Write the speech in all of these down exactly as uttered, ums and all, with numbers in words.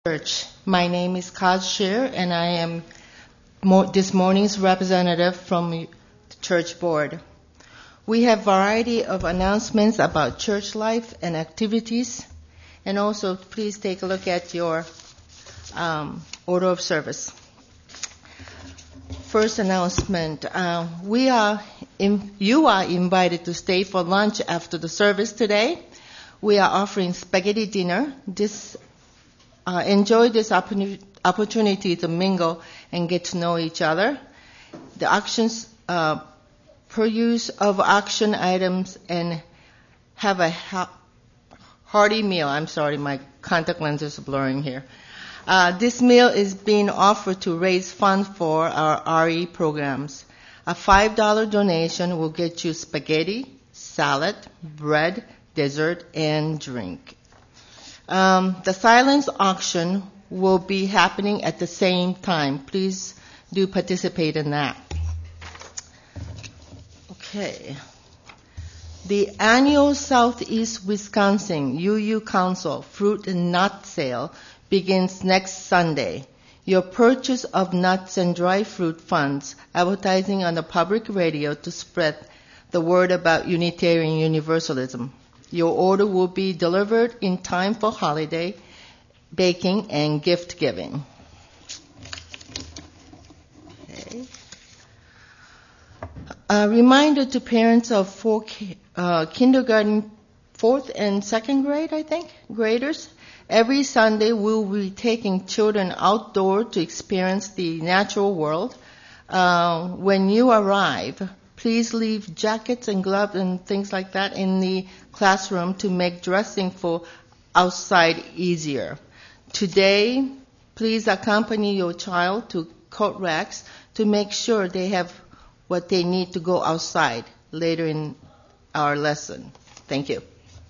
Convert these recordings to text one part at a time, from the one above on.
Church. My name is Kaz Shir, and I am mo- this morning's representative from the church board. We have a variety of announcements about church life and activities, and also please take a look at your um, order of service. First announcement, uh, we are in, you are invited to stay for lunch after the service today. We are offering spaghetti dinner. This Uh, enjoy this opportunity to mingle and get to know each other. The auctions, uh, per use of auction items and have a ha- hearty meal. I'm sorry, my contact lenses are blurring here. Uh, this meal is being offered to raise funds for our R E programs. A five dollars donation will get you spaghetti, salad, bread, dessert, and drink. Um, the silence auction will be happening at the same time. Please do participate in that. Okay. The annual Southeast Wisconsin U U Council Fruit and Nut Sale begins next Sunday. Your purchase of nuts and dry fruit funds advertising on the public radio to spread the word about Unitarian Universalism. Your order will be delivered in time for holiday baking and gift giving. Okay. A reminder to parents of four uh, kindergarten, fourth and second grade, I think, graders. Every Sunday we'll be taking children outdoor to experience the natural world. Uh, when you arrive, please leave jackets and gloves and things like that in the classroom to make dressing for outside easier. Today, please accompany your child to coat racks to make sure they have what they need to go outside later in our lesson. Thank you.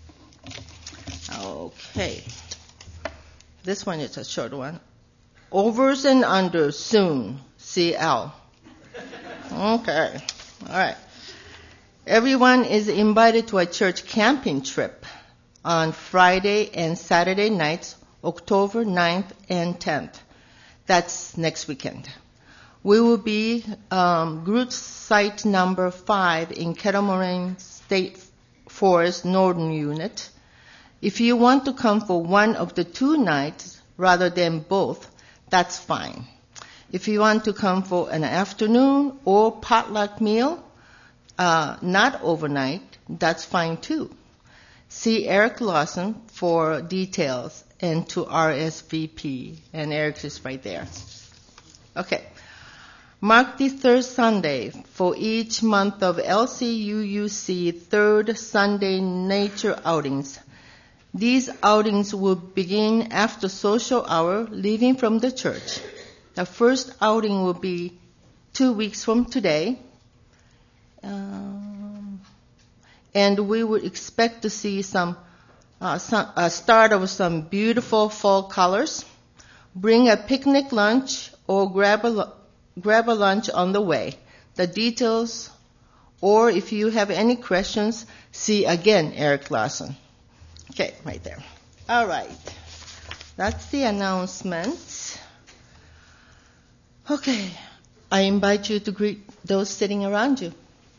Okay. This one is a short one. Overs and unders soon. C L. Okay. All right. Everyone is invited to a church camping trip on Friday and Saturday nights, October ninth and tenth. That's next weekend. We will be um, group site number five in Kettle Moraine State Forest Northern Unit. If you want to come for one of the two nights rather than both, that's fine. If you want to come for an afternoon or potluck meal, uh, not overnight, that's fine too. See Eric Lawson for details and to R S V P. And Eric is right there. Okay. Mark the third Sunday for each month of L C U U C third Sunday nature outings. These outings will begin after social hour, leaving from the church. The first outing will be two weeks from today. Um, and we would expect to see some, uh, some a start of some beautiful fall colors. Bring a picnic lunch or grab a, grab a lunch on the way. The details, or if you have any questions, see again Eric Lawson. Okay, right there. All right. That's the announcements. Okay, I invite you to greet those sitting around you.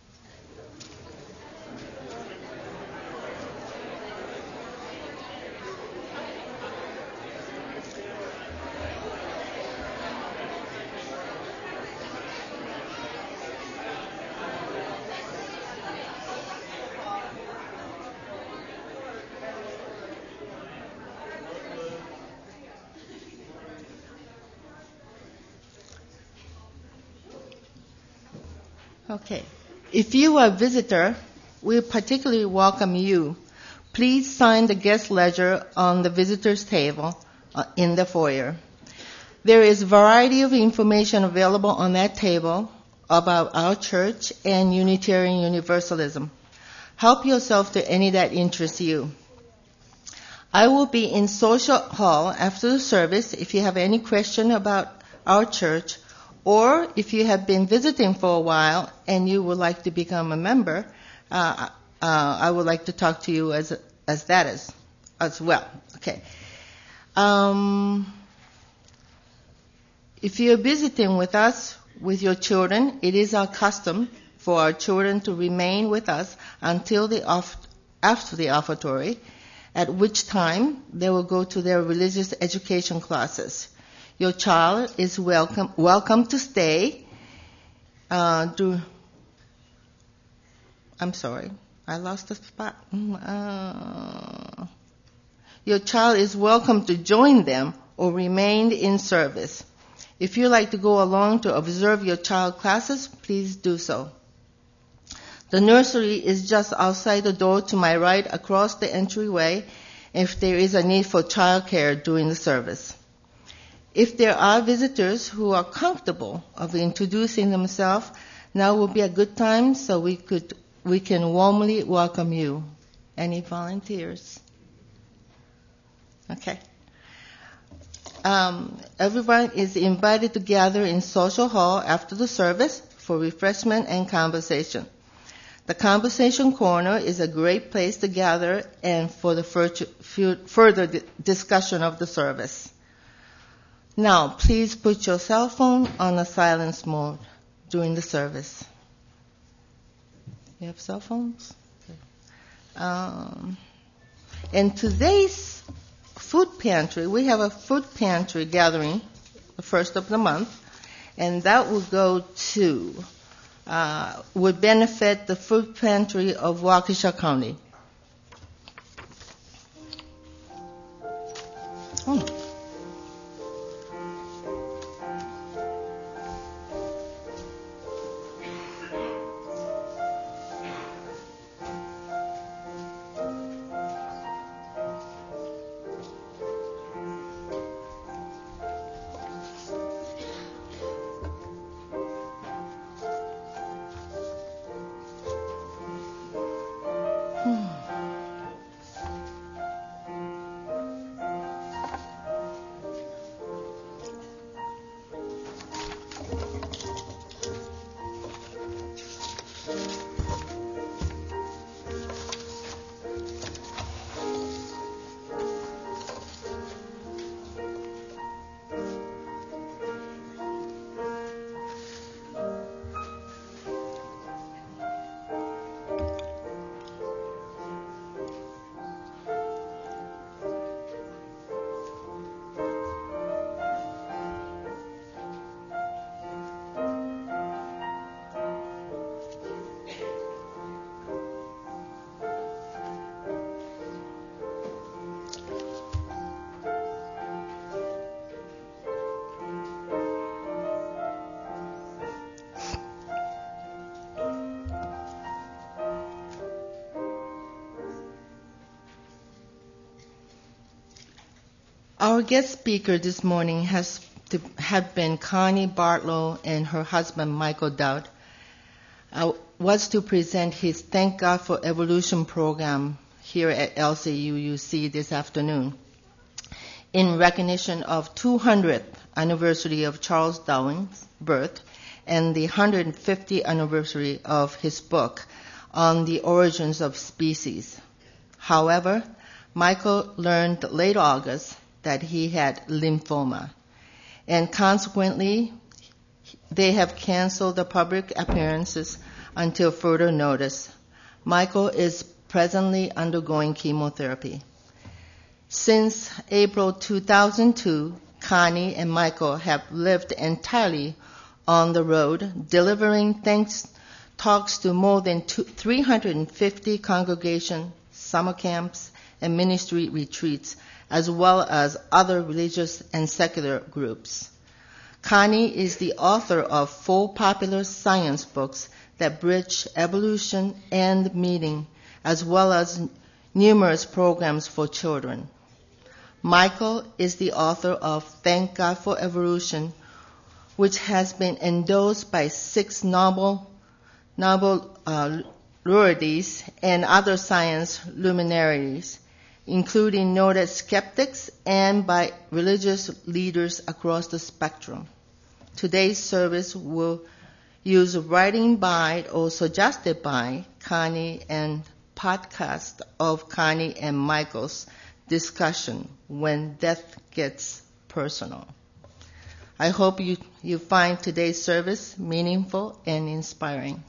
Okay. If you are a visitor, we particularly welcome you. Please sign the guest ledger on the visitor's table uh, in the foyer. There is a variety of information available on that table about our church and Unitarian Universalism. Help yourself to any that interests you. I will be in social hall after the service if you have any question about our church, or if you have been visiting for a while and you would like to become a member, uh, uh, I would like to talk to you as as that is as well. Okay. Um, If you're visiting with us with your children, it is our custom for our children to remain with us until the off, after the offertory, at which time they will go to their religious education classes. Your child is welcome welcome to stay. Uh, do I'm sorry, I lost the spot. Uh, your child is welcome to join them or remain in service. If you like to go along to observe your child classes, please do so. The nursery is just outside the door to my right across the entryway if there is a need for childcare during the service. If there are visitors who are comfortable of introducing themselves, now will be a good time so we could we can warmly welcome you. Any volunteers? Okay. Um, everyone is invited to gather in social hall after the service for refreshment and conversation. The conversation corner is a great place to gather and for the further discussion of the service. Now, please put your cell phone on a silence mode during the service. You have cell phones? Um, and today's food pantry, we have a food pantry gathering the first of the month, and that will go to, uh, would benefit the food pantry of Waukesha County. Oh. Our guest speaker this morning has to have been Connie Bartlow and her husband Michael Dowd. Uh, was to present his Thank God for Evolution program here at L C U U C this afternoon in recognition of two hundredth anniversary of Charles Darwin's birth and the one hundred fiftieth anniversary of his book on the origins of species. However, Michael learned late August that he had lymphoma, and consequently, they have canceled the public appearances until further notice. Michael is presently undergoing chemotherapy. Since April two thousand two, Connie and Michael have lived entirely on the road, delivering thanks talks to more than two, three hundred fifty congregations, summer camps, and ministry retreats, as well as other religious and secular groups. Connie is the author of four popular science books that bridge evolution and meaning, as well as numerous programs for children. Michael is the author of Thank God for Evolution, which has been endorsed by six Nobel, Nobel uh, laureates and other science luminaries, including noted skeptics and by religious leaders across the spectrum. Today's service will use writing by or suggested by Connie and podcast of Connie and Michael's discussion when death gets personal. I hope you, you find today's service meaningful and inspiring.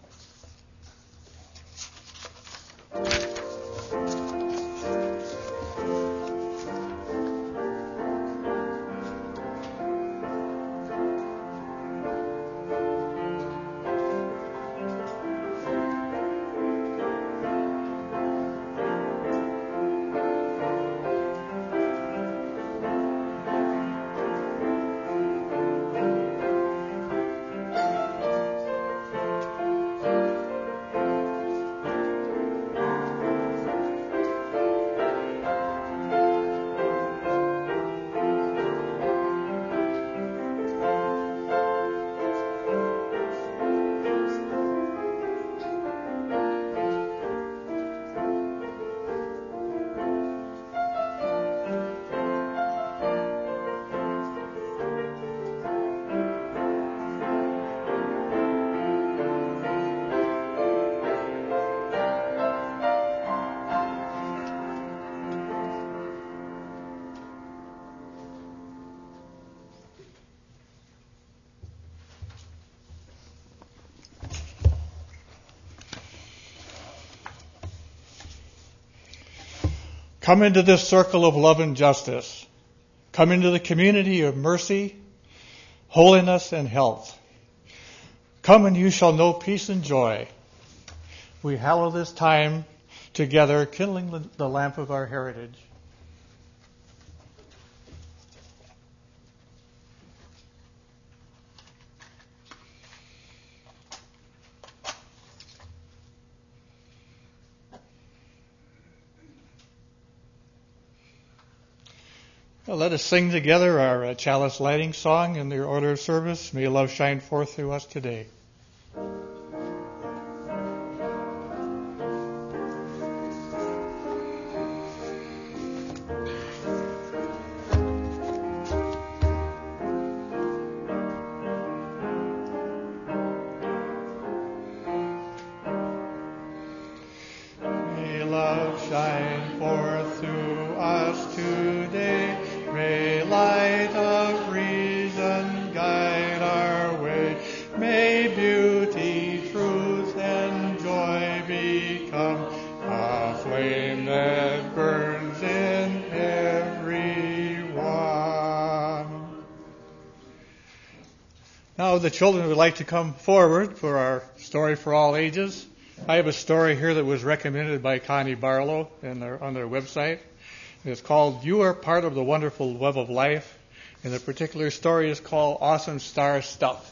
Come into this circle of love and justice. Come into the community of mercy, holiness, and health. Come and you shall know peace and joy. We hallow this time together, kindling the, the lamp of our heritage. Well, let us sing together our uh, chalice lighting song in the order of service. May love shine forth through us today. May love shine forth through us today. May light of reason guide our way. May beauty, truth, and joy become a flame that burns in every one. Now the children would like to come forward for our story for all ages. I have a story here that was recommended by Connie Barlow in their, on their website. It's called You Are Part of the Wonderful Web of Life, and the particular story is called Awesome Star Stuff.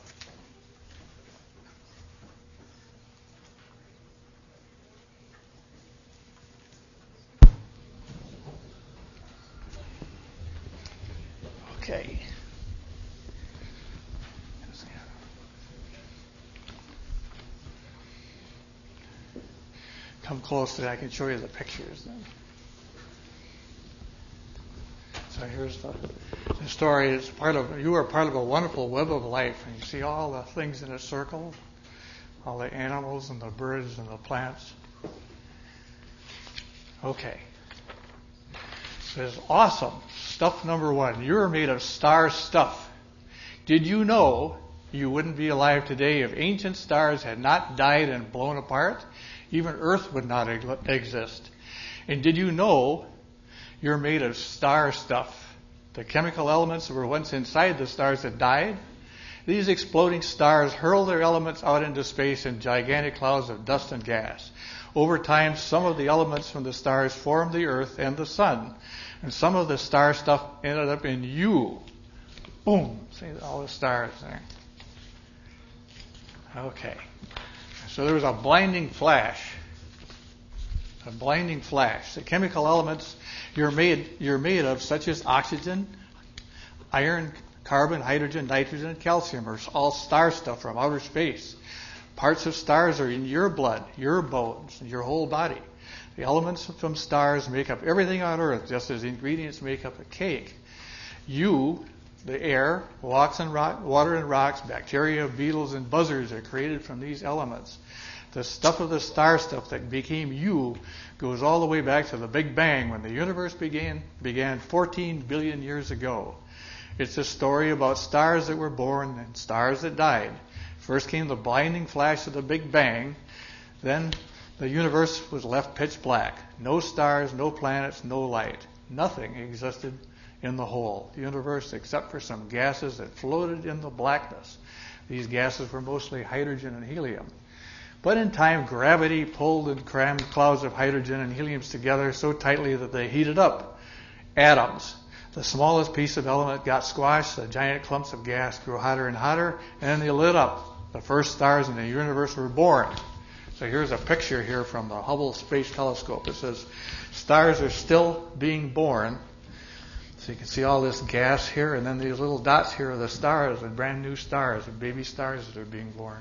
Okay. Come close so I can show you the pictures then. So here's the, the story. It's part of, you are part of a wonderful web of life. And you see all the things in a circle, all the animals and the birds and the plants. Okay. It says, awesome. Stuff number one. You're made of star stuff. Did you know you wouldn't be alive today if ancient stars had not died and blown apart? Even Earth would not exist. And did you know you're made of star stuff? The chemical elements that were once inside the stars that died. These exploding stars hurl their elements out into space in gigantic clouds of dust and gas. Over time, some of the elements from the stars formed the Earth and the Sun. And some of the star stuff ended up in you. Boom. See all the stars there. Okay. So there was a blinding flash. A blinding flash. The chemical elements you're made you're made of, such as oxygen, iron, carbon, hydrogen, nitrogen, and calcium, are all star stuff from outer space. Parts of stars are in your blood, your bones, and your whole body. The elements from stars make up everything on Earth, just as ingredients make up a cake. You, the air, rocks and rock, water and rocks, bacteria, beetles, and buzzards are created from these elements. The stuff of the star stuff that became you goes all the way back to the Big Bang, when the universe began began fourteen billion years ago. It's a story about stars that were born and stars that died. First came the blinding flash of the Big Bang. Then the universe was left pitch black. No stars, no planets, no light. Nothing existed in the whole universe except for some gases that floated in the blackness. These gases were mostly hydrogen and helium. But in time, gravity pulled and crammed clouds of hydrogen and helium together so tightly that they heated up. Atoms. The smallest piece of element got squashed, the giant clumps of gas grew hotter and hotter, and then they lit up. The first stars in the universe were born. So here's a picture here from the Hubble Space Telescope. It says, stars are still being born. So you can see all this gas here, and then these little dots here are the stars, the brand new stars, the baby stars that are being born.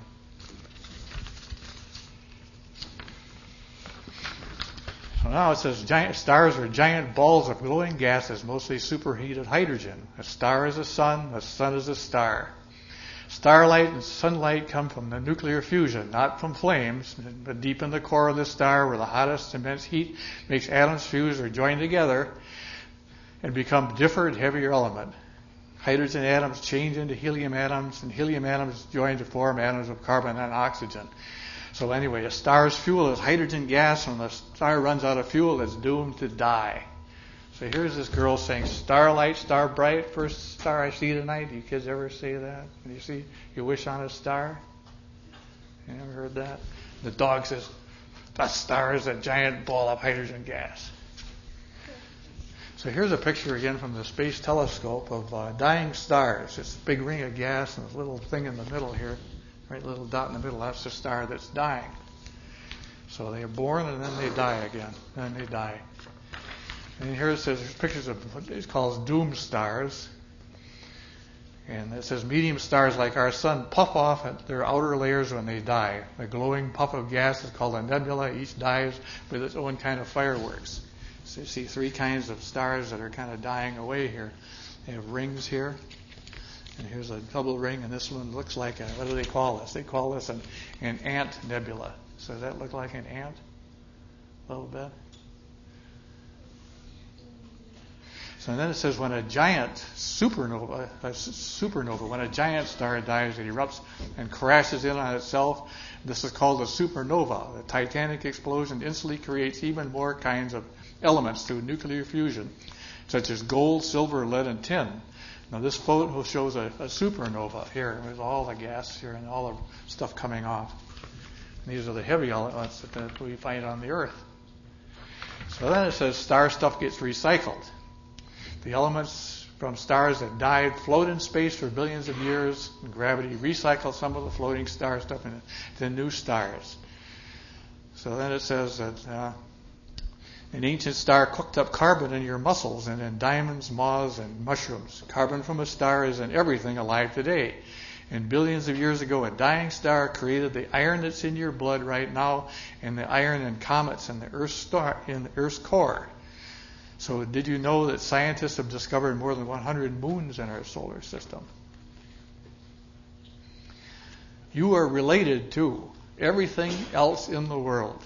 So now it says giant stars are giant balls of glowing gases, mostly superheated hydrogen. A star is a sun, a sun is a star. Starlight and sunlight come from the nuclear fusion, not from flames, but deep in the core of the star where the hottest immense heat makes atoms fuse or join together and become different, heavier element. Hydrogen atoms change into helium atoms, and helium atoms join to form atoms of carbon and oxygen. So anyway, a star's fuel is hydrogen gas. When the star runs out of fuel, it's doomed to die. So here's this girl saying, starlight, star bright, first star I see tonight. Do you kids ever say that? When you see, you wish on a star? You ever heard that? The dog says, that star is a giant ball of hydrogen gas. So here's a picture again from the Space Telescope of uh, dying stars. It's a big ring of gas and this little thing in the middle here, right, little dot in the middle. That's the star that's dying. So they are born and then they die again. Then they die. And here it says there's pictures of what it calls doom stars. And it says medium stars like our sun puff off at their outer layers when they die. The glowing puff of gas is called a nebula. Each dies with its own kind of fireworks. So you see three kinds of stars that are kind of dying away here. They have rings here. And here's a double ring, and this one looks like a, what do they call this? They call this an, an ant nebula. So does that look like an ant? A little bit. So then it says when a giant supernova, a supernova, when a giant star dies, it erupts and crashes in on itself. This is called a supernova. The titanic explosion instantly creates even more kinds of elements through nuclear fusion, such as gold, silver, lead, and tin. Now this photo shows a, a supernova here with all the gas here and all the stuff coming off. And these are the heavy elements that, that we find on the Earth. So then it says star stuff gets recycled. The elements from stars that died float in space for billions of years, and gravity recycles some of the floating star stuff into new stars. So then it says that uh, an ancient star cooked up carbon in your muscles and in diamonds, moths, and mushrooms. Carbon from a star is in everything alive today. And billions of years ago, a dying star created the iron that's in your blood right now, and the iron in comets in the Earth's star, in the Earth's core. So did you know that scientists have discovered more than one hundred moons in our solar system? You are related to everything else in the world.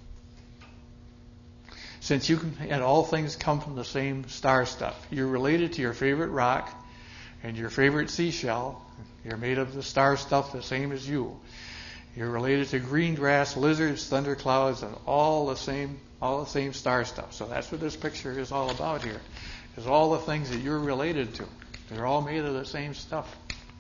Since you can, and all things come from the same star stuff. You're related to your favorite rock and your favorite seashell. You're made of the star stuff the same as you. You're related to green grass, lizards, thunderclouds, and all the same all the same star stuff. So that's what this picture is all about here. Is all the things that you're related to. They're all made of the same stuff.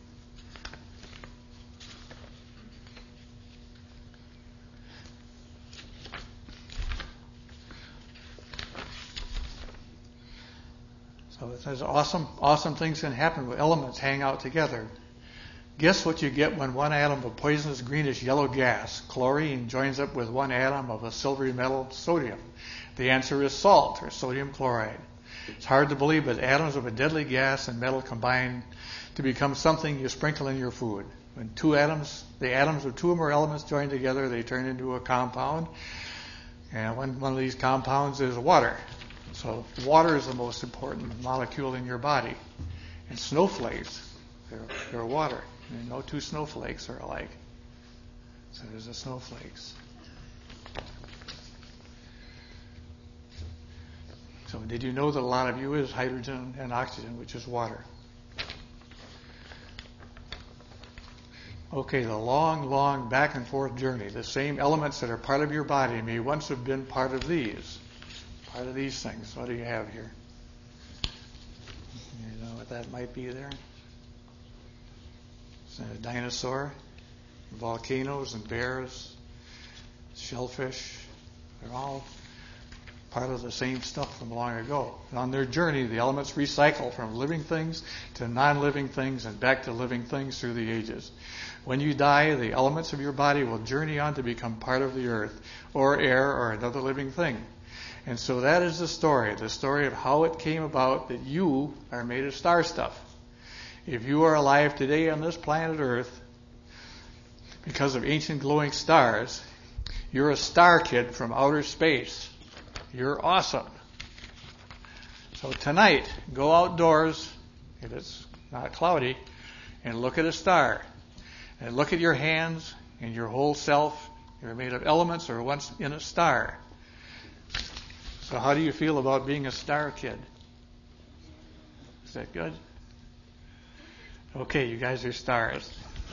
So it says awesome, awesome things can happen when elements hang out together. Guess what you get when one atom of poisonous greenish yellow gas, chlorine, joins up with one atom of a silvery metal, sodium? The answer is salt, or sodium chloride. It's hard to believe, but atoms of a deadly gas and metal combine to become something you sprinkle in your food. When two atoms, the atoms of two or more elements join together, they turn into a compound. And one, one of these compounds is water. So water is the most important molecule in your body. And snowflakes, they're, they're water. And no two snowflakes are alike. So there's the snowflakes. So did you know that a lot of you is hydrogen and oxygen, which is water? Okay, the long, long back and forth journey. The same elements that are part of your body may once have been part of these. Part of these things. What do you have here? You know what that might be there? It's a dinosaur, volcanoes and bears, shellfish. They're all part of the same stuff from long ago. And on their journey, the elements recycle from living things to non-living things and back to living things through the ages. When you die, the elements of your body will journey on to become part of the earth or air or another living thing. And so that is the story, the story of how it came about that you are made of star stuff. If you are alive today on this planet Earth because of ancient glowing stars, you're a star kid from outer space. You're awesome. So tonight, go outdoors, if it's not cloudy, and look at a star. And look at your hands and your whole self. You're made of elements or once in a star. So how do you feel about being a star kid? Is that good? Okay, you guys are stars.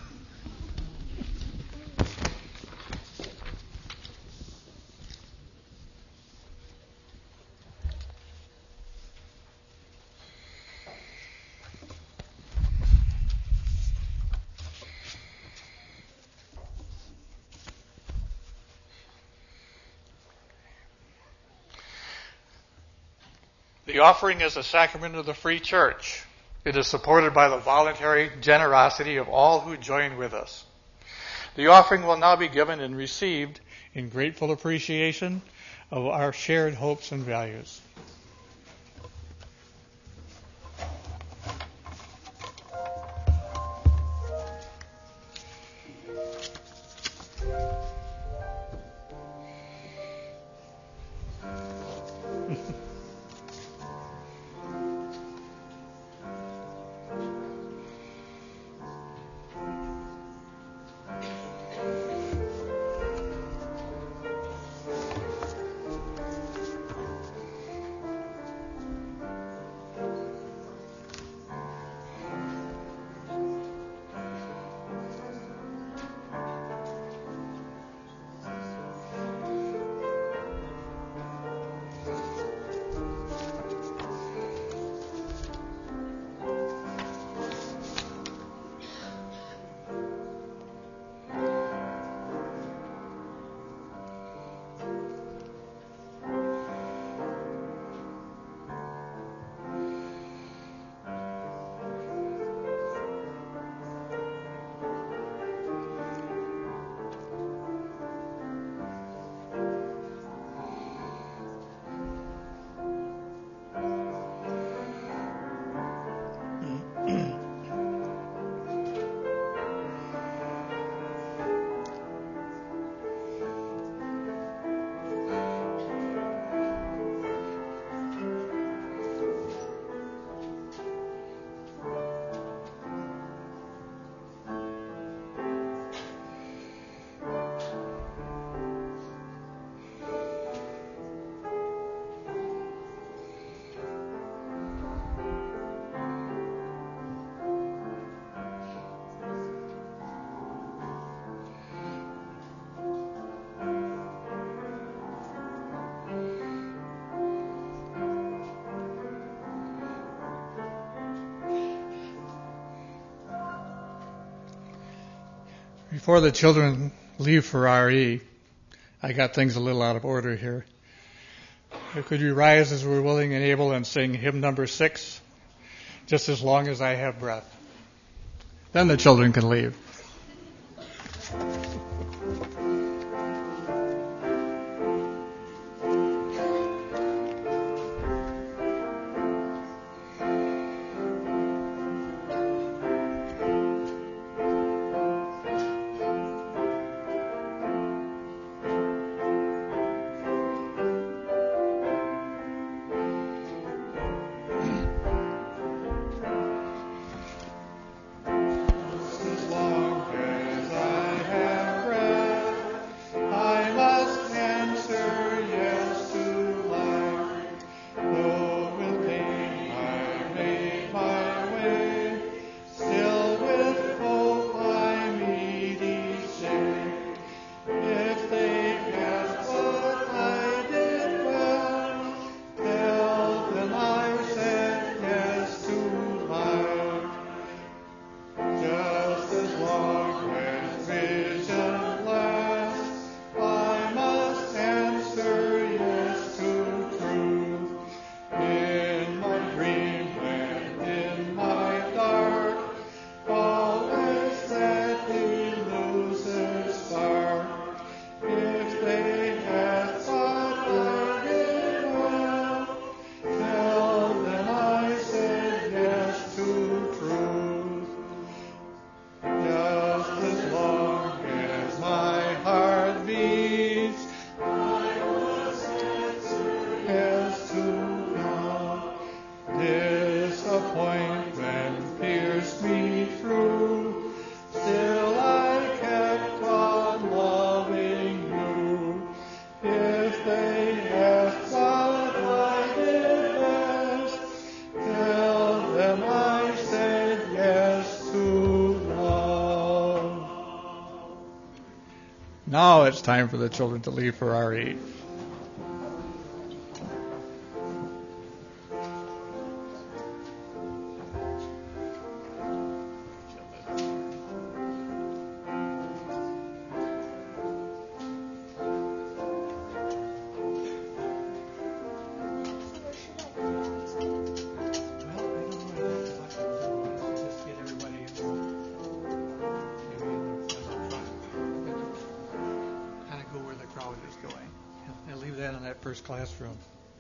The offering is a sacrament of the free church. It is supported by the voluntary generosity of all who join with us. The offering will now be given and received in grateful appreciation of our shared hopes and values. Before the children leave for R E, I got things a little out of order here. Could you rise as we're willing and able and sing hymn number six, just as long as I have breath? Then the children can leave. Long Now it's time for the children to leave for R E. First classroom.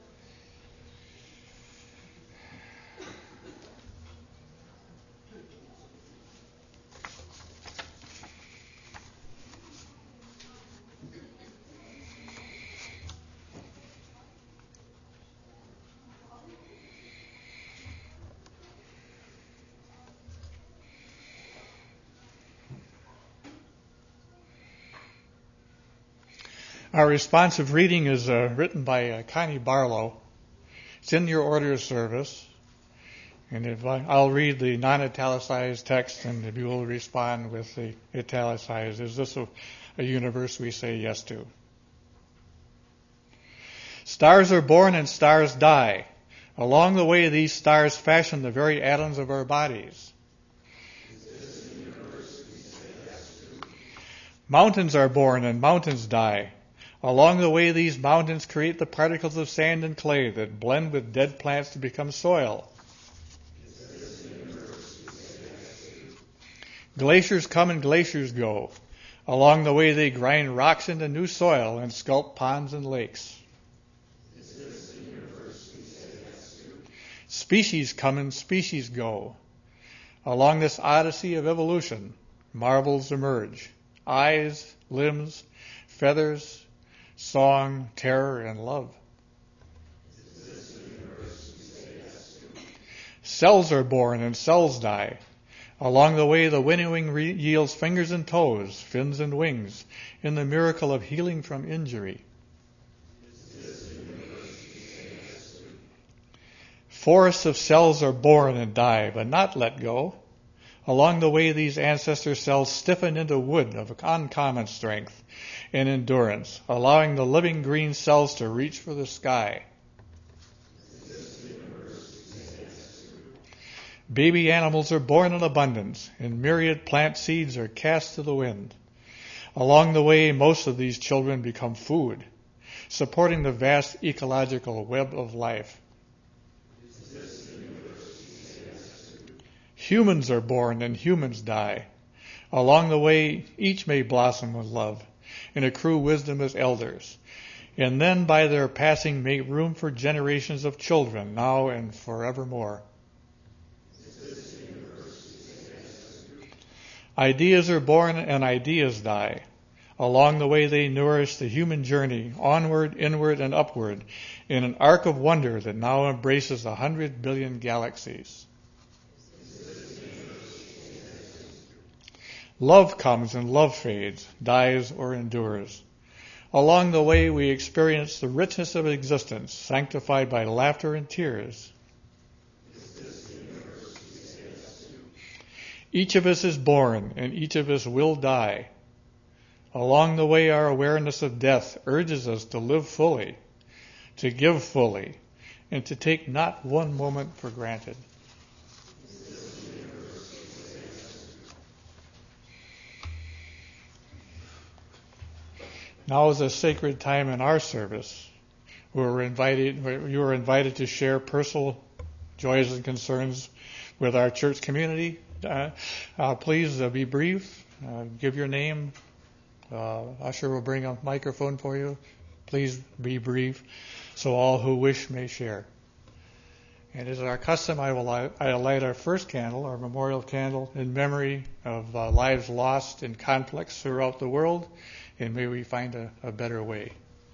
Our responsive reading is uh, written by uh, Connie Barlow. It's in your order of service. And if I, I'll read the non-italicized text, and if you will respond with the italicized. Is this a, a universe we say yes to? Stars are born and stars die. Along the way, these stars fashion the very atoms of our bodies. Is this a universe we say yes to? Mountains are born and mountains die. Along the way, these mountains create the particles of sand and clay that blend with dead plants to become soil. Glaciers come and glaciers go. Along the way, they grind rocks into new soil and sculpt ponds and lakes. Species come and species go. Along this odyssey of evolution, marvels emerge. Eyes, limbs, feathers, song, terror, and love. Cells are born and cells die. Along the way, the winnowing re- yields fingers and toes, fins and wings, in the miracle of healing from injury. Forests of cells are born and die, but not let go. Along the way, these ancestor cells stiffen into wood of uncommon strength and endurance, allowing the living green cells to reach for the sky. Baby animals are born in abundance, and myriad plant seeds are cast to the wind. Along the way, most of these children become food, supporting the vast ecological web of life. Humans are born and humans die. Along the way, each may blossom with love and accrue wisdom as elders, and then by their passing make room for generations of children now and forevermore. Ideas are born and ideas die. Along the way, they nourish the human journey onward, inward, and upward in an arc of wonder that now embraces a hundred billion galaxies. Love comes and love fades, dies or endures. Along the way, we experience the richness of existence, sanctified by laughter and tears. Each of us is born, and each of us will die. Along the way, our awareness of death urges us to live fully, to give fully, and to take not one moment for granted. Now is a sacred time in our service. We're invited, you are invited to share personal joys and concerns with our church community. Uh, uh, please uh, be brief. Uh, give your name. Uh, Usher will bring a microphone for you. Please be brief so all who wish may share. And as our custom, I will light, I will light our first candle, our memorial candle, in memory of uh, lives lost in conflicts throughout the world, and may we find a, a better way.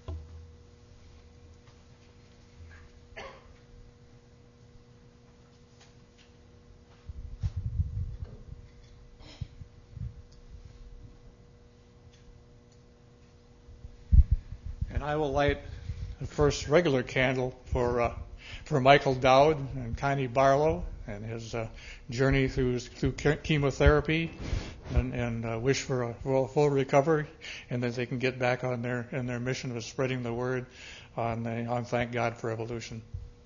And I will light the first regular candle for uh, for Michael Dowd and Connie Barlow and his uh, journey through through chemotherapy, and, and uh, wish for a full, full recovery, and that they can get back on their in their mission of spreading the word on the, on Thank God for Evolution.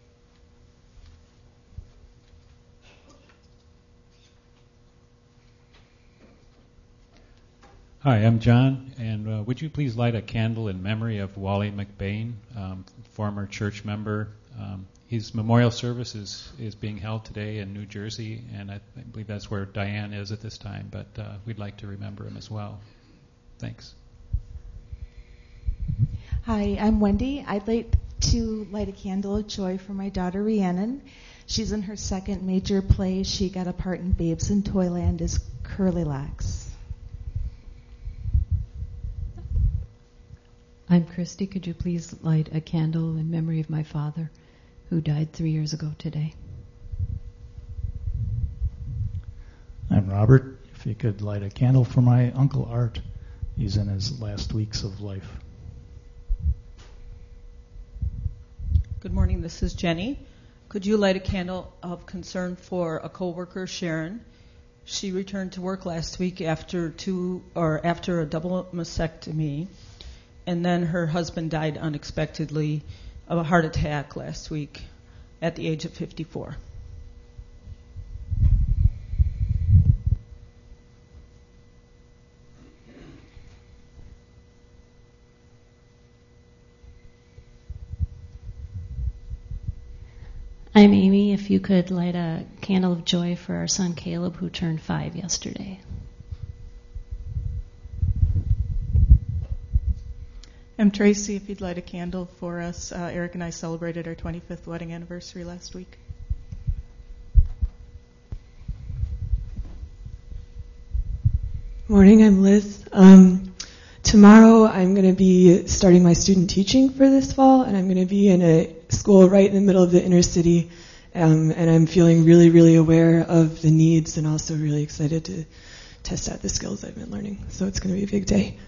Hi, I'm John, and uh, would you please light a candle in memory of Wally McBain, um, former church member. Um, his memorial service is, is being held today in New Jersey, and I, th- I believe that's where Diane is at this time, but uh, we'd like to remember him as well. Thanks. Hi, I'm Wendy. I'd like to light a candle of joy for my daughter Rhiannon. She's in her second major play. She got a part in Babes in Toyland as Curly Locks. I'm Christy. Could you please light a candle in memory of my father, who died three years ago today? I'm Robert. If you could light a candle for my Uncle Art. He's in his last weeks of life. Good morning. This is Jenny. Could you light a candle of concern for a coworker, Sharon? She returned to work last week after two or after a double mastectomy. And then her husband died unexpectedly of a heart attack last week at the age of fifty-four. I'm Amy. If you could light a candle of joy for our son Caleb, who turned five yesterday. I'm Tracy. If you'd light a candle for us, uh, Eric and I celebrated our twenty-fifth wedding anniversary last week. Morning, I'm Liz. Um, tomorrow I'm going to be starting my student teaching for this fall, and I'm going to be in a school right in the middle of the inner city, um, and I'm feeling really, really aware of the needs and also really excited to test out the skills I've been learning. So it's going to be a big day.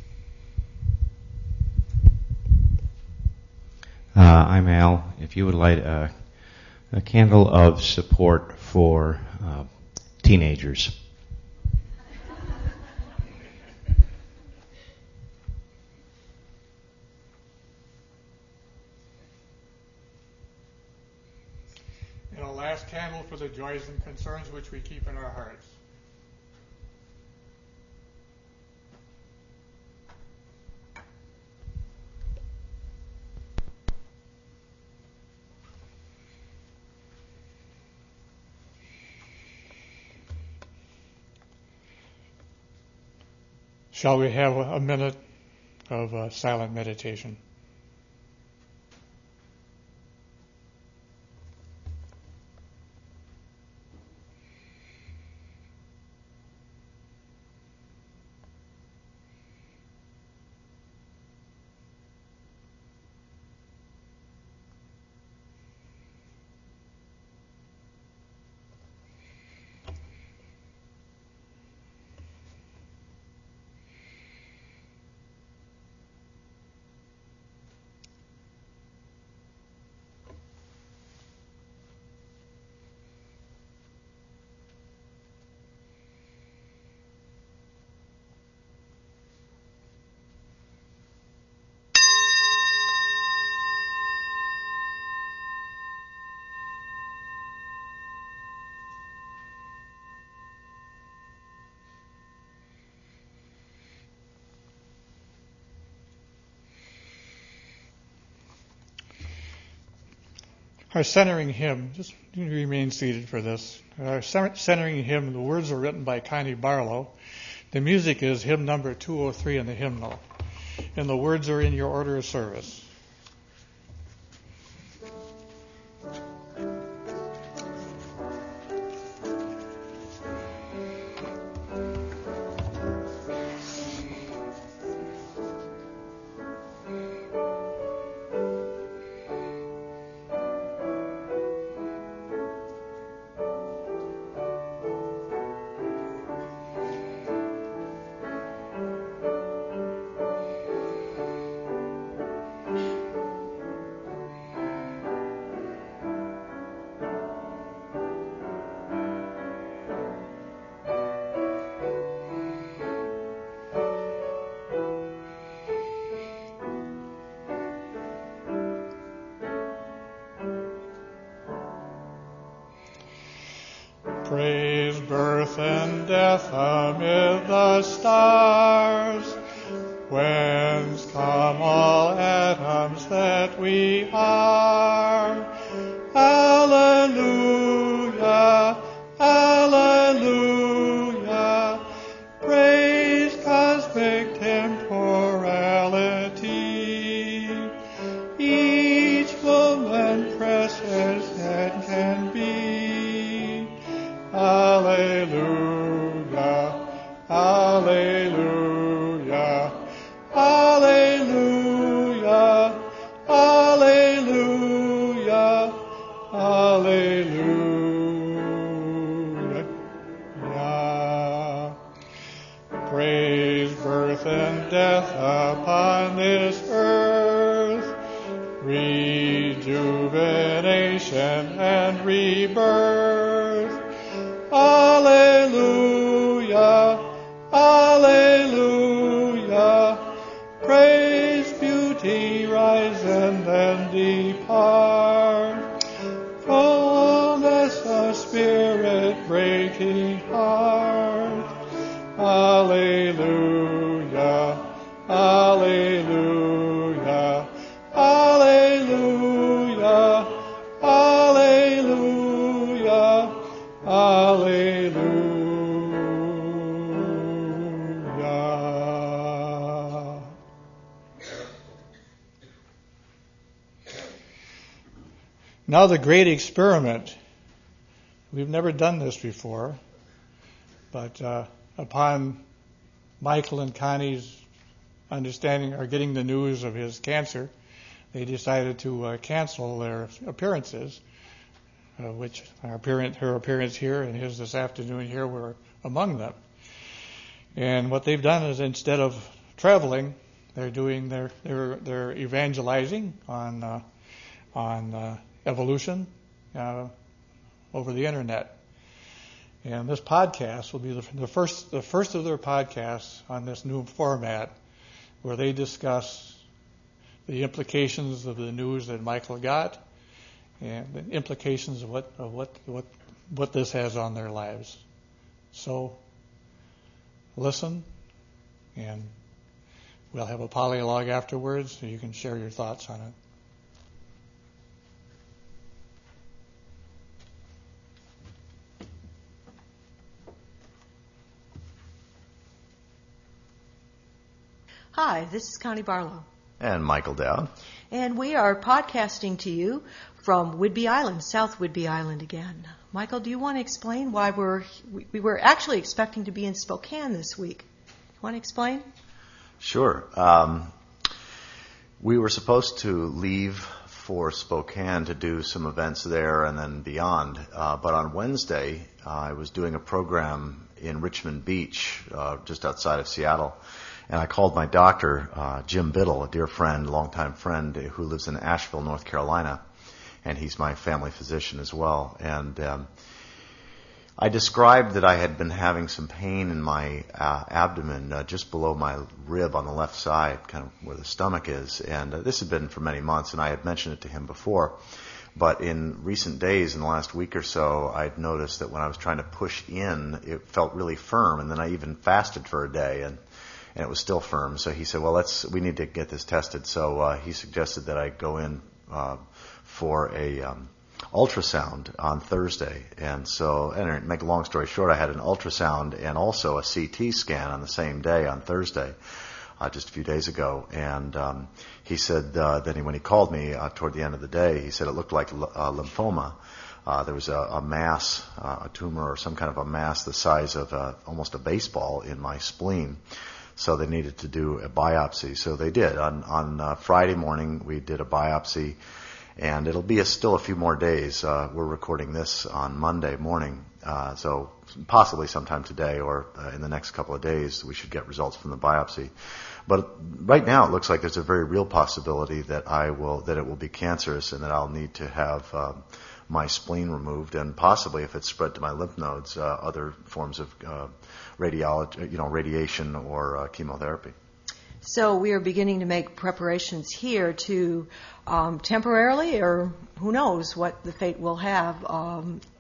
Uh, I'm Al. If you would light a, a candle of support for uh, teenagers. And a last candle for the joys and concerns which we keep in our hearts. Shall we have a minute of uh, silent meditation? Our centering hymn, just remain seated for this. Our centering hymn, the words are written by Connie Barlow. The music is hymn number two oh three in the hymnal. And the words are in your order of service. birth and death amid the stars, whence come all atoms that we are. Alleluia, alleluia, praise cosmic temporality. Each moment precious and can be. Alleluia, alleluia, alleluia, alleluia, alleluia. Praise birth and death upon this earth, rejuvenation and rebirth. Alleluia, alleluia, praise beauty rise and then depart. Fullness of spirit breaking heart. Alleluia, alleluia, alleluia, alleluia, alleluia. Now the great experiment. We've never done this before, but uh, upon Michael and Connie's understanding or getting the news of his cancer, they decided to uh, cancel their appearances, uh, which our appearance, her appearance here and his this afternoon here were among them. And what they've done is instead of traveling, they're doing their they're they're evangelizing on uh, on uh, evolution uh, over the internet. And this podcast will be the, the first the first of their podcasts on this new format, where they discuss the implications of the news that Michael got, and the implications of what of what what what this has on their lives. So listen, and we'll have a polylogue afterwards, so you can share your thoughts on it. Hi, this is Connie Barlow. And Michael Dowd. And we are podcasting to you from Whidbey Island, South Whidbey Island again. Michael, do you want to explain why we're, we, we were actually expecting to be in Spokane this week? You want to explain? Sure. Um, we were supposed to leave for Spokane to do some events there and then beyond. Uh, but on Wednesday, uh, I was doing a program in Richmond Beach, uh, just outside of Seattle. And I called my doctor, uh, Jim Biddle, a dear friend, longtime friend, who lives in Asheville, North Carolina. And he's my family physician as well. And um, I described that I had been having some pain in my uh, abdomen, uh, just below my rib on the left side, kind of where the stomach is. And uh, this had been for many months, and I had mentioned it to him before. But in recent days, in the last week or so, I'd noticed that when I was trying to push in, it felt really firm. And then I even fasted for a day, and and it was still firm. So he said, well, let's we need to get this tested. So uh, he suggested that I go in uh, for a um, ultrasound on Thursday. And so, and to make a long story short, I had an ultrasound and also a C T scan on the same day on Thursday, uh, just a few days ago. And um, he said uh, that he, when he called me uh, toward the end of the day, he said it looked like uh, lymphoma. Uh, there was a, a mass, uh, a tumor or some kind of a mass the size of uh, almost a baseball in my spleen. So they needed to do a biopsy. So they did. On, on uh, Friday morning, we did a biopsy, and it'll be a, still a few more days. Uh, we're recording this on Monday morning, uh, so possibly sometime today or uh, in the next couple of days we should get results from the biopsy. But right now it looks like there's a very real possibility that I will, that it will be cancerous and that I'll need to have uh, my spleen removed, and possibly, if it's spread to my lymph nodes, uh, other forms of uh, radiology, you know, radiation or uh, chemotherapy. So we are beginning to make preparations here to um, temporarily, or who knows what the fate will have, um,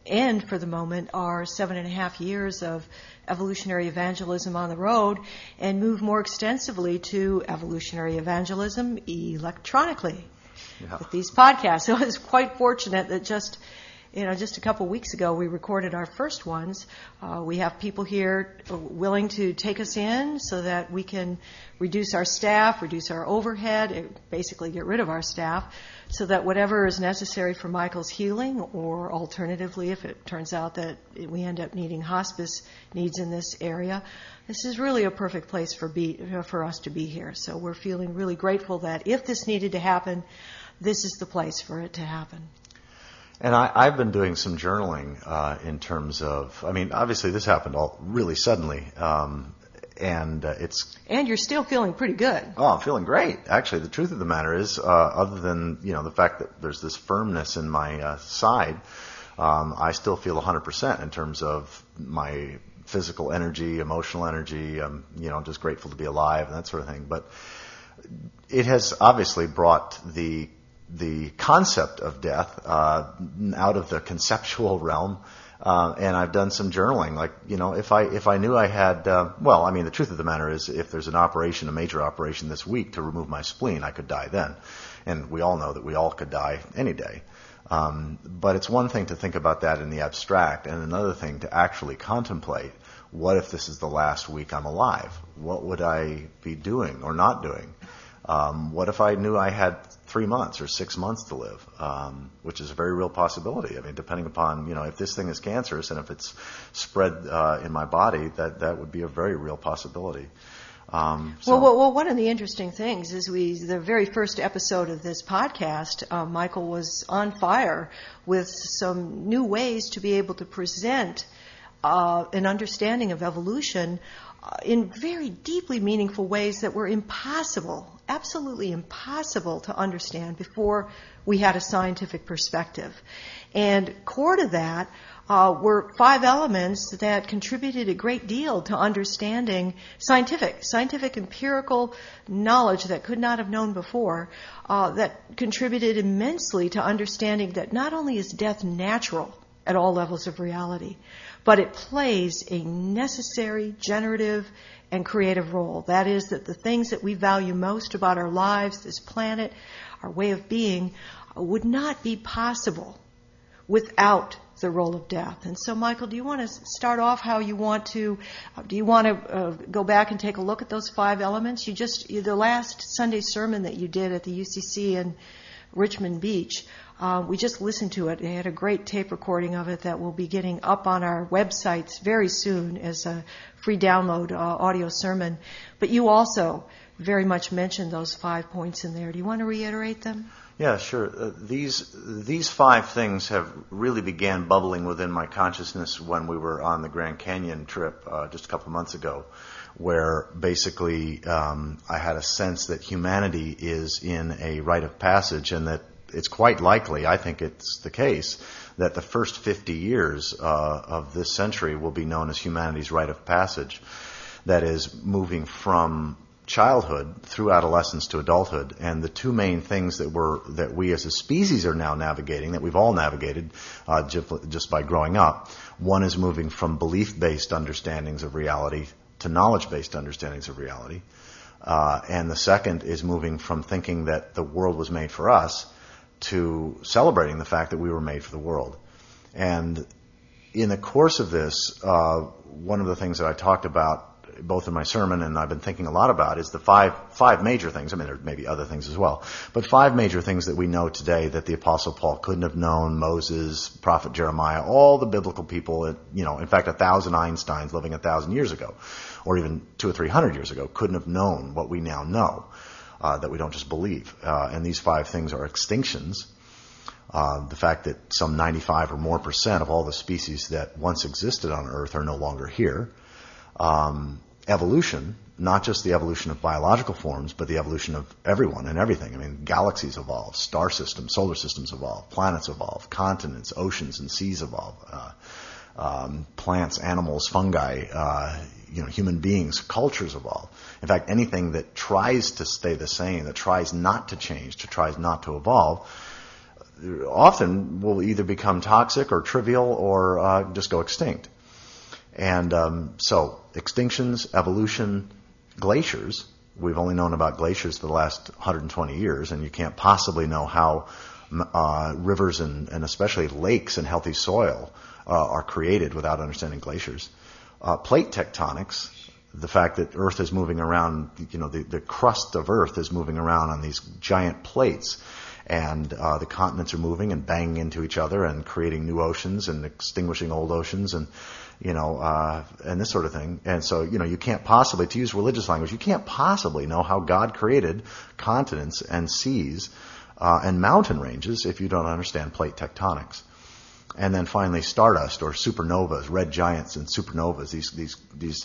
end for the moment our seven and a half years of evolutionary evangelism on the road and move more extensively to evolutionary evangelism electronically yeah. with these podcasts. So I was quite fortunate that just You know, just a couple of weeks ago, we recorded our first ones. Uh, we have people here willing to take us in so that we can reduce our staff, reduce our overhead, basically get rid of our staff, so that whatever is necessary for Michael's healing, or alternatively, if it turns out that we end up needing hospice needs in this area, this is really a perfect place for be, for us to be here. So we're feeling really grateful that if this needed to happen, this is the place for it to happen. And I, I've been doing some journaling uh, in terms of, I mean, obviously this happened all really suddenly, um, and uh, it's... And you're still feeling pretty good. Oh, I'm feeling great. Actually, the truth of the matter is, uh, other than, you know, the fact that there's this firmness in my uh, side, um, I still feel one hundred percent in terms of my physical energy, emotional energy. I'm, you know, just grateful to be alive and that sort of thing. But it has obviously brought the the concept of death uh, out of the conceptual realm, uh, and I've done some journaling. Like, you know, if I if I knew I had, uh, well, I mean, the truth of the matter is, if there's an operation, a major operation this week to remove my spleen, I could die then, and we all know that we all could die any day. Um, but it's one thing to think about that in the abstract, and another thing to actually contemplate. What if this is the last week I'm alive? What would I be doing or not doing? Um, what if I knew I had three months or six months to live, um, which is a very real possibility. I mean, depending upon, you know, if this thing is cancerous and if it's spread uh, in my body, that, that would be a very real possibility. Um, so. well, well, well, one of the interesting things is we, the very first episode of this podcast, uh, Michael was on fire with some new ways to be able to present uh, an understanding of evolution Uh, in very deeply meaningful ways that were impossible, absolutely impossible to understand before we had a scientific perspective. And core to that uh, were five elements that contributed a great deal to understanding scientific, scientific empirical knowledge that could not have known before, uh, that contributed immensely to understanding that not only is death natural at all levels of reality, but it plays a necessary, generative, and creative role. That is, that the things that we value most about our lives, this planet, our way of being, would not be possible without the role of death. And so, Michael, do you want to start off how you want to, uh, do you want to uh, go back and take a look at those five elements? You just, you, the last Sunday sermon that you did at the U C C in Richmond Beach, Uh, we just listened to it. They had a great tape recording of it that will be getting up on our websites very soon as a free download uh, audio sermon. But you also very much mentioned those five points in there. Do you want to reiterate them? Yeah, sure. Uh, these these five things have really began bubbling within my consciousness when we were on the Grand Canyon trip uh, just a couple of months ago, where basically um, I had a sense that humanity is in a rite of passage, and that it's quite likely, I think it's the case, that the first fifty years uh, of this century will be known as humanity's rite of passage. That is, moving from childhood through adolescence to adulthood. And the two main things that we're, that we as a species are now navigating, that we've all navigated uh, just by growing up, one is moving from belief-based understandings of reality to knowledge-based understandings of reality. Uh, and the second is moving from thinking that the world was made for us to celebrating the fact that we were made for the world. And in the course of this, uh, one of the things that I talked about both in my sermon and I've been thinking a lot about is the five five major things. I mean, there may be other things as well, but five major things that we know today that the Apostle Paul couldn't have known, Moses, Prophet Jeremiah, all the biblical people, you know, in fact, a thousand Einsteins living a thousand years ago, or even two or three hundred years ago, couldn't have known what we now know, uh, that we don't just believe. Uh, and these five things are extinctions. Uh, the fact that some ninety-five or more percent of all the species that once existed on Earth are no longer here. Um, evolution, not just the evolution of biological forms, but the evolution of everyone and everything. I mean, galaxies evolve, star systems, solar systems evolve, planets evolve, continents, oceans, and seas evolve. Uh, um, plants, animals, fungi, uh, you know, human beings, cultures evolve. In fact, anything that tries to stay the same, that tries not to change, that tries not to evolve, often will either become toxic or trivial or uh, just go extinct. And um, so extinctions, evolution, glaciers, we've only known about glaciers for the last one hundred twenty years, and you can't possibly know how uh, rivers and, and especially lakes and healthy soil uh, are created without understanding glaciers. Uh, plate tectonics, the fact that Earth is moving around, you know, the, the crust of Earth is moving around on these giant plates, and uh, the continents are moving and banging into each other and creating new oceans and extinguishing old oceans and, you know, uh, and this sort of thing. And so, you know, you can't possibly, to use religious language, you can't possibly know how God created continents and seas uh, and mountain ranges if you don't understand plate tectonics. And then finally, stardust or supernovas, red giants and supernovas, these these these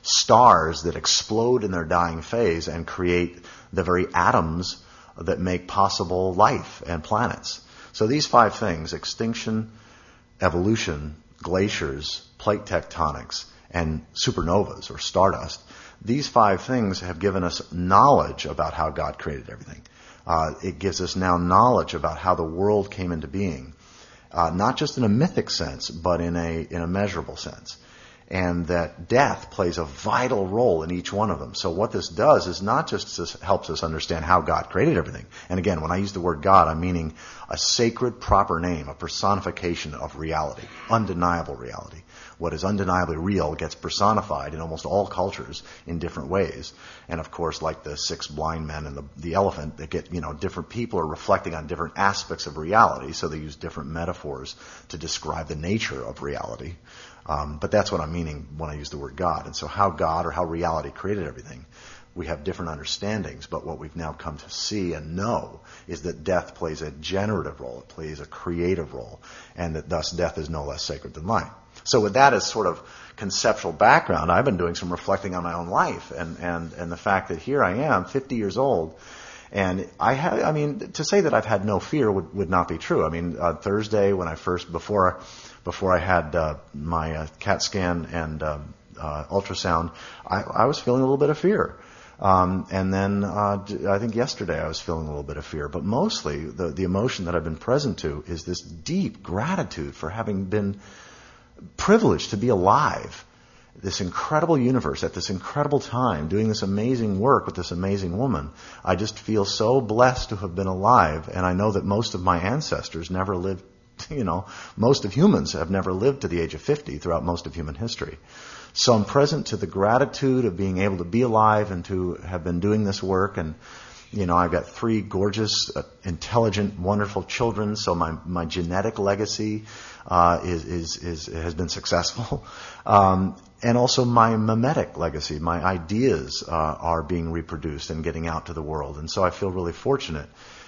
stars that explode in their dying phase and create the very atoms that make possible life and planets. So these five things, extinction, evolution, glaciers, plate tectonics, and supernovas or stardust, these five things have given us knowledge about how God created everything. Uh, it gives us now knowledge about how the world came into being, uh, not just in a mythic sense, but in a in a measurable sense. And that death plays a vital role in each one of them. So what this does is not just this helps us understand how God created everything. And again, when I use the word God, I'm meaning a sacred, proper name, a personification of reality, undeniable reality. What is undeniably real gets personified in almost all cultures in different ways. And of course, like the six blind men and the, the elephant, they get, you know, different people are reflecting on different aspects of reality, so they use different metaphors to describe the nature of reality. Um, but that's what I'm meaning when I use the word God. And so how God or how reality created everything, we have different understandings, but what we've now come to see and know is that death plays a generative role, it plays a creative role, and that thus death is no less sacred than life. So with that as sort of conceptual background, I've been doing some reflecting on my own life and, and, and the fact that here I am, fifty years old, and I have, I mean, to say that I've had no fear would, would not be true. I mean, uh, Thursday when I first, before before I had uh, my uh, CAT scan and uh, uh, ultrasound, I, I was feeling a little bit of fear. Um, and then uh, I think yesterday I was feeling a little bit of fear. But mostly the, the emotion that I've been present to is this deep gratitude for having been privileged to be alive. This incredible universe at this incredible time, doing this amazing work with this amazing woman. I just feel so blessed to have been alive, and I know that most of my ancestors never lived, you know, most of humans have never lived to the age of fifty throughout most of human history. So I'm present to the gratitude of being able to be alive and to have been doing this work. And, you know, I've got three gorgeous, uh, intelligent, wonderful children, so my, my genetic legacy uh, is, is, is, has been successful. Um, and also my mimetic legacy, my ideas uh, are being reproduced and getting out to the world. And so I feel really fortunate.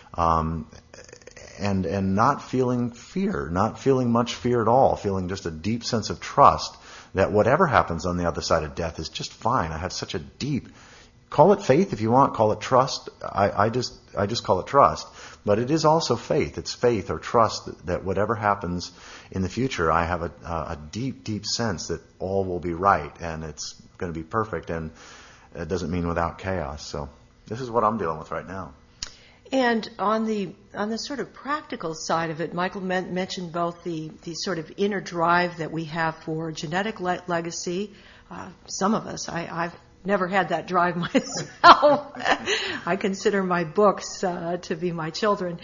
Um, and and not feeling fear, not feeling much fear at all, feeling just a deep sense of trust that whatever happens on the other side of death is just fine. I have such a deep, call it faith if you want, call it trust. I, I just I just call it trust. But it is also faith. It's faith or trust that, that whatever happens in the future, I have a, a deep, deep sense that all will be right and it's going to be perfect. And it doesn't mean without chaos. So this is what I'm dealing with right now. And on the on the sort of practical side of it, Michael men- mentioned both the, the sort of inner drive that we have for genetic le- legacy. Uh, some of us, I, I've never had that drive myself. I consider my books uh, to be my children.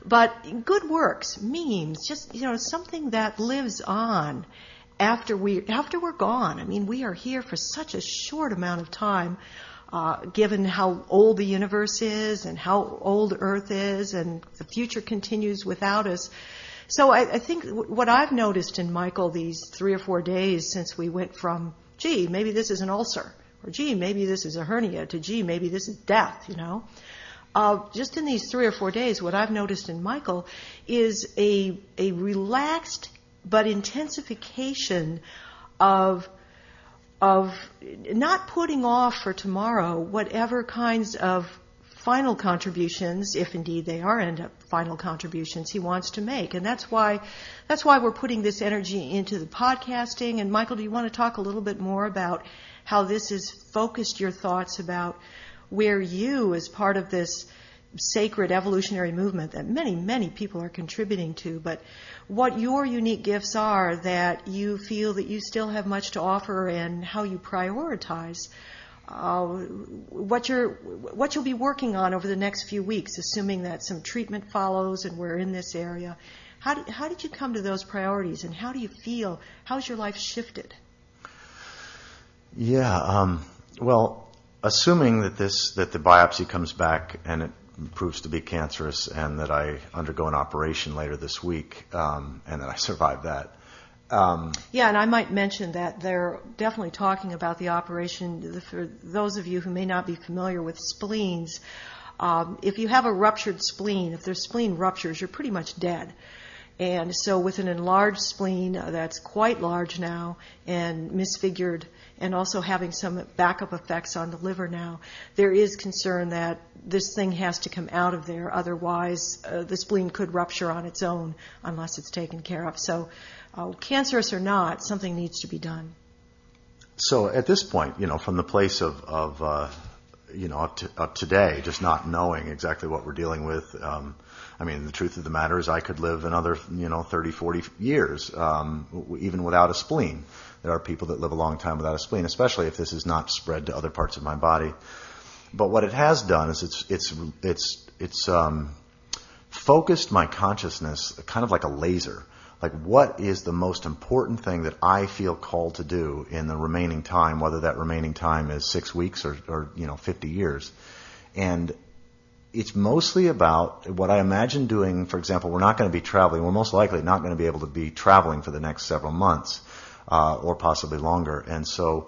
But good works, memes, just, you know, something that lives on after we after we're gone. I mean, we are here for such a short amount of time. Uh, given how old the universe is and how old Earth is, and the future continues without us. So I, I think w- what I've noticed in Michael these three or four days since we went from, gee, maybe this is an ulcer, or gee, maybe this is a hernia, to gee, maybe this is death, you know. Uh, just in these three or four days, what I've noticed in Michael is a a relaxed but intensification of of not putting off for tomorrow whatever kinds of final contributions, if indeed they are end up final contributions, he wants to make. And that's why that's why we're putting this energy into the podcasting. And Michael, do you want to talk a little bit more about how this has focused your thoughts about where you, as part of this sacred evolutionary movement that many, many people are contributing to, but what your unique gifts are that you feel that you still have much to offer and how you prioritize uh, what you're what you'll be working on over the next few weeks, assuming that some treatment follows and we're in this area. How do, how did you come to those priorities, and how do you feel? How's your life shifted? Yeah, um, well, assuming that this that the biopsy comes back and it proves to be cancerous, and that I undergo an operation later this week, um, and that I survive that. Um, yeah, and I might mention that they're definitely talking about the operation. For those of you who may not be familiar with spleens, um, if you have a ruptured spleen, if their spleen ruptures, you're pretty much dead. And so with an enlarged spleen uh, that's quite large now and misfigured, and also having some backup effects on the liver now, there is concern that this thing has to come out of there. Otherwise, uh, the spleen could rupture on its own unless it's taken care of. So uh, cancerous or not, something needs to be done. So at this point, you know, from the place of, of uh, you know, up to, up today, just not knowing exactly what we're dealing with, um, I mean, the truth of the matter is I could live another, you know, thirty, forty years, um, even without a spleen. There are people that live a long time without a spleen, especially if this is not spread to other parts of my body. But what it has done is it's it's it's it's um, focused my consciousness kind of like a laser. Like, what is the most important thing that I feel called to do in the remaining time, whether that remaining time is six weeks or, or you know, fifty years. And it's mostly about what I imagine doing. For example, we're not going to be traveling. We're most likely not going to be able to be traveling for the next several months, uh, or possibly longer. And so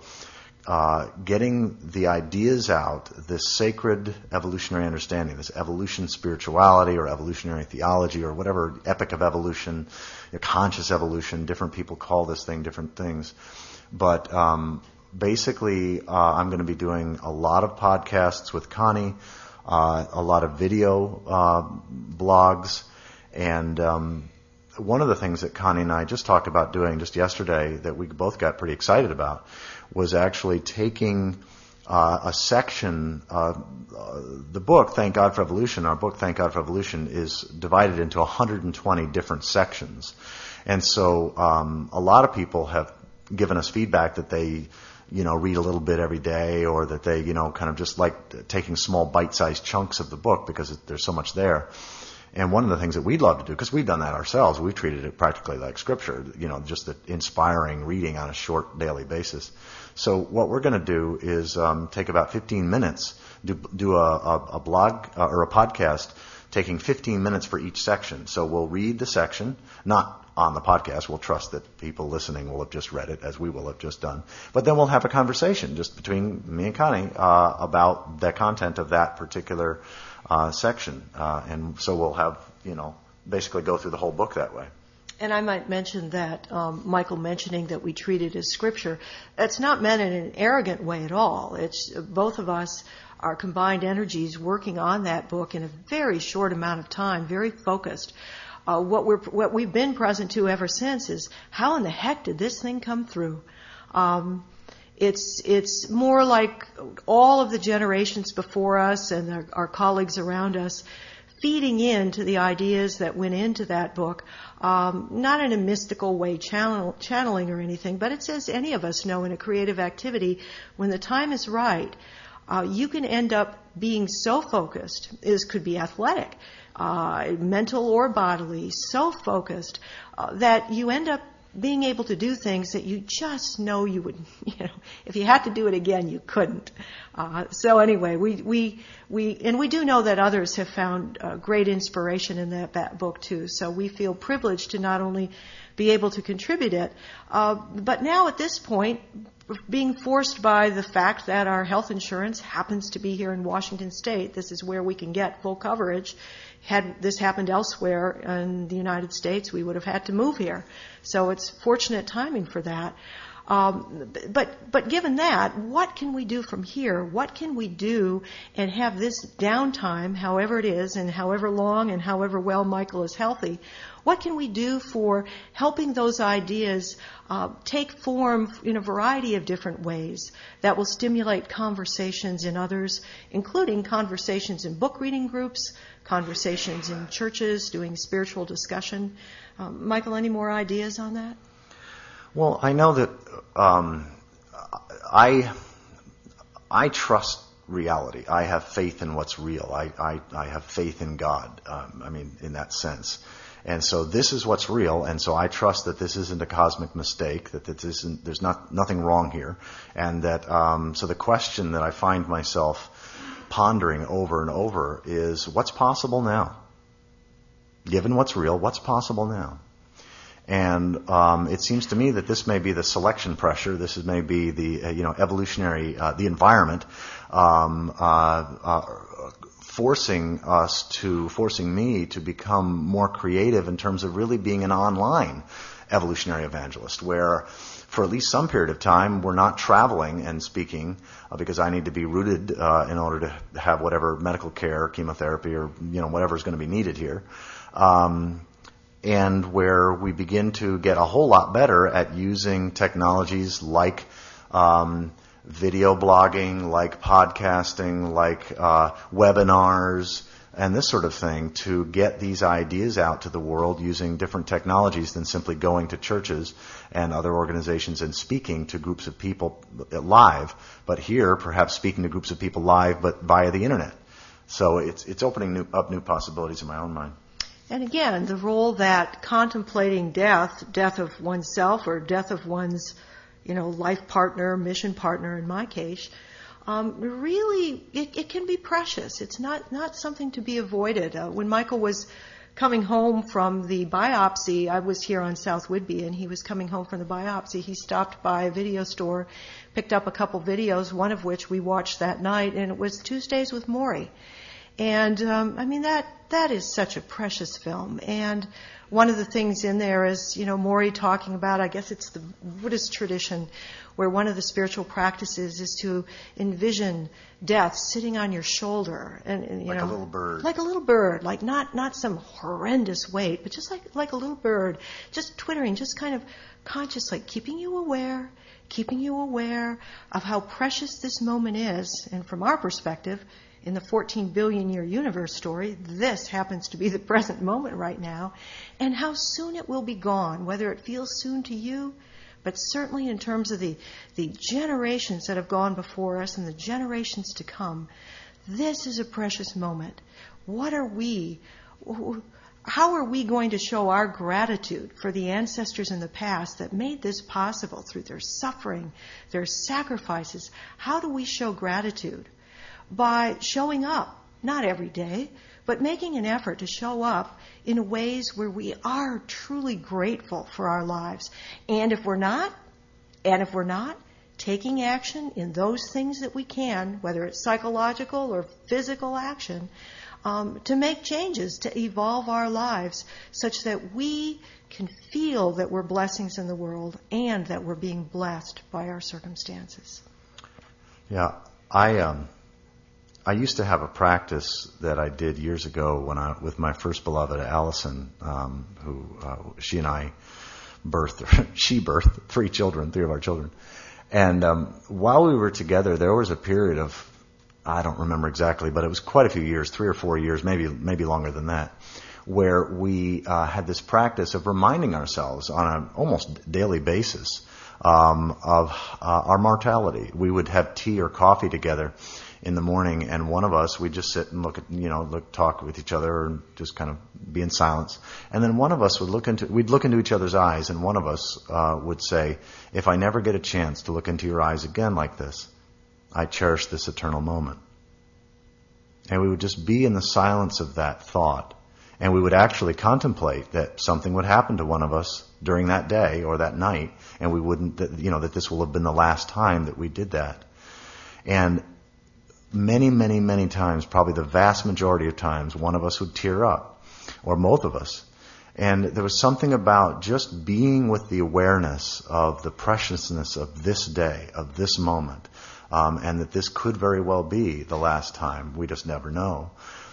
uh, getting the ideas out, this sacred evolutionary understanding, this evolution spirituality or evolutionary theology or whatever, epic of evolution, conscious evolution, different people call this thing different things. But um, basically, uh, I'm going to be doing a lot of podcasts with Connie, uh, a lot of video uh, blogs, and um, one of the things that Connie and I just talked about doing just yesterday that we both got pretty excited about was actually taking uh, a section, uh, uh, the book, Thank God for Evolution, our book, Thank God for Evolution, is divided into one hundred twenty different sections. And so um, a lot of people have given us feedback that they, you know, read a little bit every day, or that they, you know, kind of just like taking small bite-sized chunks of the book because it, there's so much there. And one of the things that we'd love to do, because we've done that ourselves, we've treated it practically like Scripture, you know, just the inspiring reading on a short daily basis. So what we're going to do is um, take about fifteen minutes, do, do a, a, a blog uh, or a podcast taking fifteen minutes for each section. So we'll read the section, not on the podcast. We'll trust that people listening will have just read it, as we will have just done. But then we'll have a conversation just between me and Connie uh, about the content of that particular uh, section. Uh, and so we'll have, you know, basically go through the whole book that way. And I might mention that um, Michael mentioning that we treat it as Scripture, that's not meant in an arrogant way at all. It's both of us, our combined energies, working on that book in a very short amount of time, very focused. Uh, what we're what we've been present to ever since is how in the heck did this thing come through? Um, it's it's more like all of the generations before us and our, our colleagues around us feeding into the ideas that went into that book, um, not in a mystical way, channel, channeling or anything, but it's as any of us know in a creative activity, when the time is right, uh, you can end up being so focused. This could be athletic, uh, mental or bodily, so focused uh, that you end up being able to do things that you just know you would, you know, if you had to do it again, you couldn't. Uh, so anyway, we, we, we, and we do know that others have found uh, great inspiration in that, that book too. So we feel privileged to not only be able to contribute it, uh, but now at this point, being forced by the fact that our health insurance happens to be here in Washington State, this is where we can get full coverage. Had this happened elsewhere in the United States, we would have had to move here. So it's fortunate timing for that. Um, but but given that, what can we do from here? What can we do and have this downtime, however it is, and however long and however well Michael is healthy, what can we do for helping those ideas uh, take form in a variety of different ways that will stimulate conversations in others, including conversations in book reading groups, conversations in churches, doing spiritual discussion? Um, Michael, any more ideas on that? Well, I know that um, I I trust reality. I have faith in what's real. I I, I have faith in God. Um, I mean, in that sense. And so this is what's real, and so I trust that this isn't a cosmic mistake, that this isn't, there's not nothing wrong here, and that um, so the question that I find myself pondering over and over is, what's possible now? Given what's real, what's possible now? And um, it seems to me that this may be the selection pressure. This is may be the uh, you know evolutionary uh, the environment um, uh, uh, forcing us to forcing me to become more creative in terms of really being an online evolutionary evangelist, where for at least some period of time we're not traveling and speaking uh, because I need to be rooted uh, in order to have whatever medical care, chemotherapy, or you know whatever is going to be needed here. Um, and where we begin to get a whole lot better at using technologies like um, video blogging, like podcasting, like uh, webinars, and this sort of thing to get these ideas out to the world using different technologies than simply going to churches and other organizations and speaking to groups of people live, but here perhaps speaking to groups of people live but via the internet. So it's it's opening new, up new possibilities in my own mind. And again, the role that contemplating death, death of oneself or death of one's, you know, life partner, mission partner in my case, um, really, it, it can be precious. It's not, not something to be avoided. Uh, when Michael was coming home from the biopsy, I was here on South Whidbey, and he was coming home from the biopsy. He stopped by a video store, picked up a couple videos, one of which we watched that night, and it was Tuesdays with Morrie. And, um, I mean, that, that is such a precious film. And one of the things in there is, you know, Morrie talking about, I guess it's the Buddhist tradition, where one of the spiritual practices is to envision death sitting on your shoulder. And, and you like know, a little bird. Like a little bird. Like not, not some horrendous weight, but just like, like a little bird. Just twittering, just kind of consciously keeping you aware, keeping you aware of how precious this moment is. And from our perspective, in the fourteen billion year universe story, this happens to be the present moment right now, and how soon it will be gone, whether it feels soon to you, but certainly in terms of the, the generations that have gone before us and the generations to come, this is a precious moment. What are we, how are we going to show our gratitude for the ancestors in the past that made this possible through their suffering, their sacrifices? How do we show gratitude? By showing up, not every day, but making an effort to show up in ways where we are truly grateful for our lives. And if we're not, and if we're not, taking action in those things that we can, whether it's psychological or physical action, um, to make changes, to evolve our lives such that we can feel that we're blessings in the world and that we're being blessed by our circumstances. Yeah, I... um. I used to have a practice that I did years ago when I, with my first beloved, Allison, um, who uh, she and I birthed, she birthed three children, three of our children. And um, while we were together, there was a period of, I don't remember exactly, but it was quite a few years, three or four years, maybe maybe longer than that, where we uh, had this practice of reminding ourselves on an almost daily basis um, of uh, our mortality. We would have tea or coffee together in the morning, and one of us, we'd just sit and look at, you know, look, talk with each other and just kind of be in silence. And then one of us would look into, we'd look into each other's eyes, and one of us uh, would say, if I never get a chance to look into your eyes again like this, I cherish this eternal moment. And we would just be in the silence of that thought, and we would actually contemplate that something would happen to one of us during that day or that night, and we wouldn't, you know, that this will have been the last time that we did that. And many, many, many times, probably the vast majority of times, one of us would tear up, or both of us. And there was something about just being with the awareness of the preciousness of this day, of this moment, um, and that this could very well be the last time. We just never know.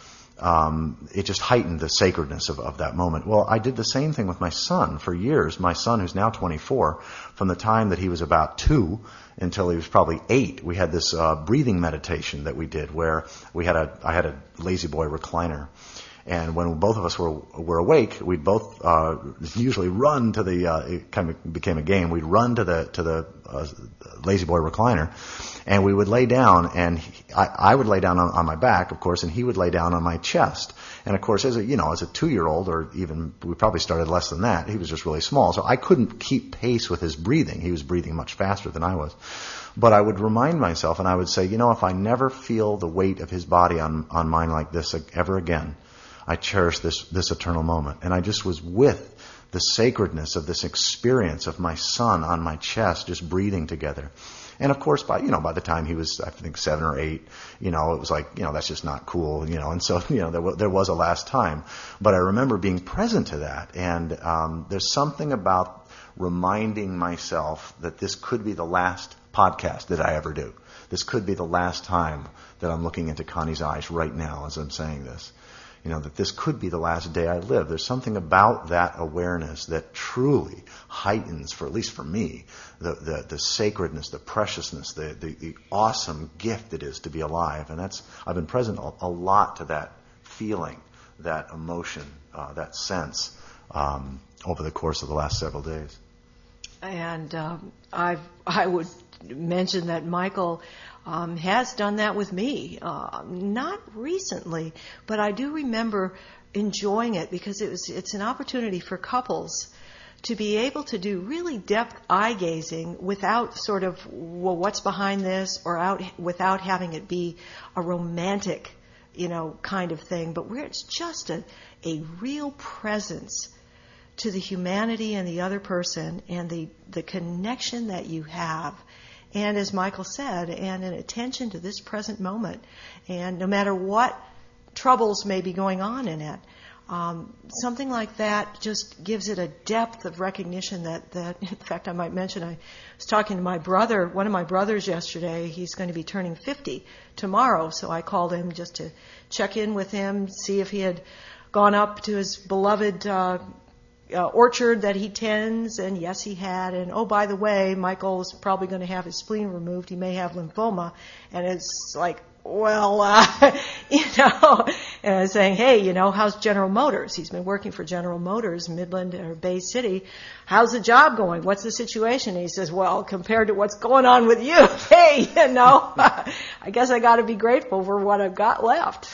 Um, it just heightened the sacredness of, of that moment. Well, I did the same thing with my son for years. My son, who's now twenty-four, from the time that he was about two until he was probably eight, we had this uh, breathing meditation that we did where we had a I had a Lazy Boy recliner. And when both of us were were awake, we'd both uh, usually run to the. Uh, it kind of became a game. We'd run to the to the uh, Lazy Boy recliner, and we would lay down. And he, I, I would lay down on, on my back, of course, and he would lay down on my chest. And of course, as a you know, as a two-year-old, or even we probably started less than that. He was just really small, so I couldn't keep pace with his breathing. He was breathing much faster than I was. But I would remind myself, and I would say, you know, if I never feel the weight of his body on on mine like this ever again, I cherish this, this eternal moment. And I just was with the sacredness of this experience of my son on my chest, just breathing together. And of course, by, you know, by the time he was, I think, seven or eight, you know, it was like, you know, that's just not cool, you know. And so, you know, there, w- there was a last time. But I remember being present to that. And um, there's something about reminding myself that this could be the last podcast that I ever do. This could be the last time that I'm looking into Connie's eyes right now as I'm saying this. You know, that this could be the last day I live. There's something about that awareness that truly heightens, for at least for me, the, the, the sacredness, the preciousness, the, the, the awesome gift it is to be alive. And that's, I've been present a, a lot to that feeling, that emotion, uh, that sense um, over the course of the last several days. And um, I've, I would mention that Michael Um, has done that with me. Uh, not recently, but I do remember enjoying it because it was it's an opportunity for couples to be able to do really depth eye gazing without sort of, well, what's behind this, or out without having it be a romantic, you know, kind of thing, but where it's just a, a real presence to the humanity and the other person and the, the connection that you have. And as Michael said, and an attention to this present moment. And no matter what troubles may be going on in it, um, something like that just gives it a depth of recognition that, that, in fact, I might mention, I was talking to my brother, one of my brothers yesterday. He's going to be turning fifty tomorrow, so I called him just to check in with him, see if he had gone up to his beloved uh Uh, orchard that he tends, and yes, he had. And oh, by the way, Michael is probably going to have his spleen removed. He may have lymphoma, and it's like, well, uh, you know, and I was saying, hey, you know, how's General Motors? He's been working for General Motors, Midland or Bay City. How's the job going? What's the situation? And he says, well, compared to what's going on with you, hey, you know, I guess I got to be grateful for what I've got left.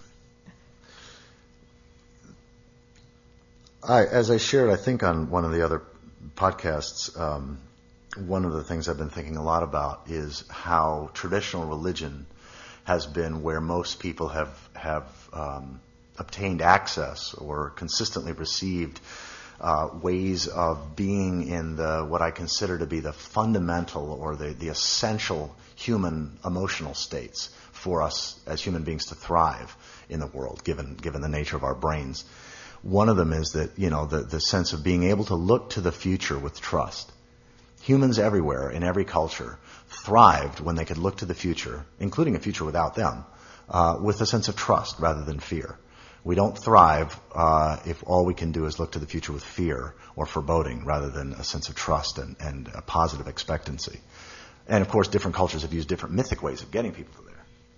I, as I shared, I think on one of the other podcasts, um, one of the things I've been thinking a lot about is how traditional religion has been where most people have have um, obtained access or consistently received uh, ways of being in the what I consider to be the fundamental or the, the essential human emotional states for us as human beings to thrive in the world, given given the nature of our brains. One of them is that, you know, the, the sense of being able to look to the future with trust. Humans everywhere, in every culture, thrived when they could look to the future, including a future without them, uh, with a sense of trust rather than fear. We don't thrive uh, if all we can do is look to the future with fear or foreboding rather than a sense of trust and, and a positive expectancy. And, of course, different cultures have used different mythic ways of getting people to there.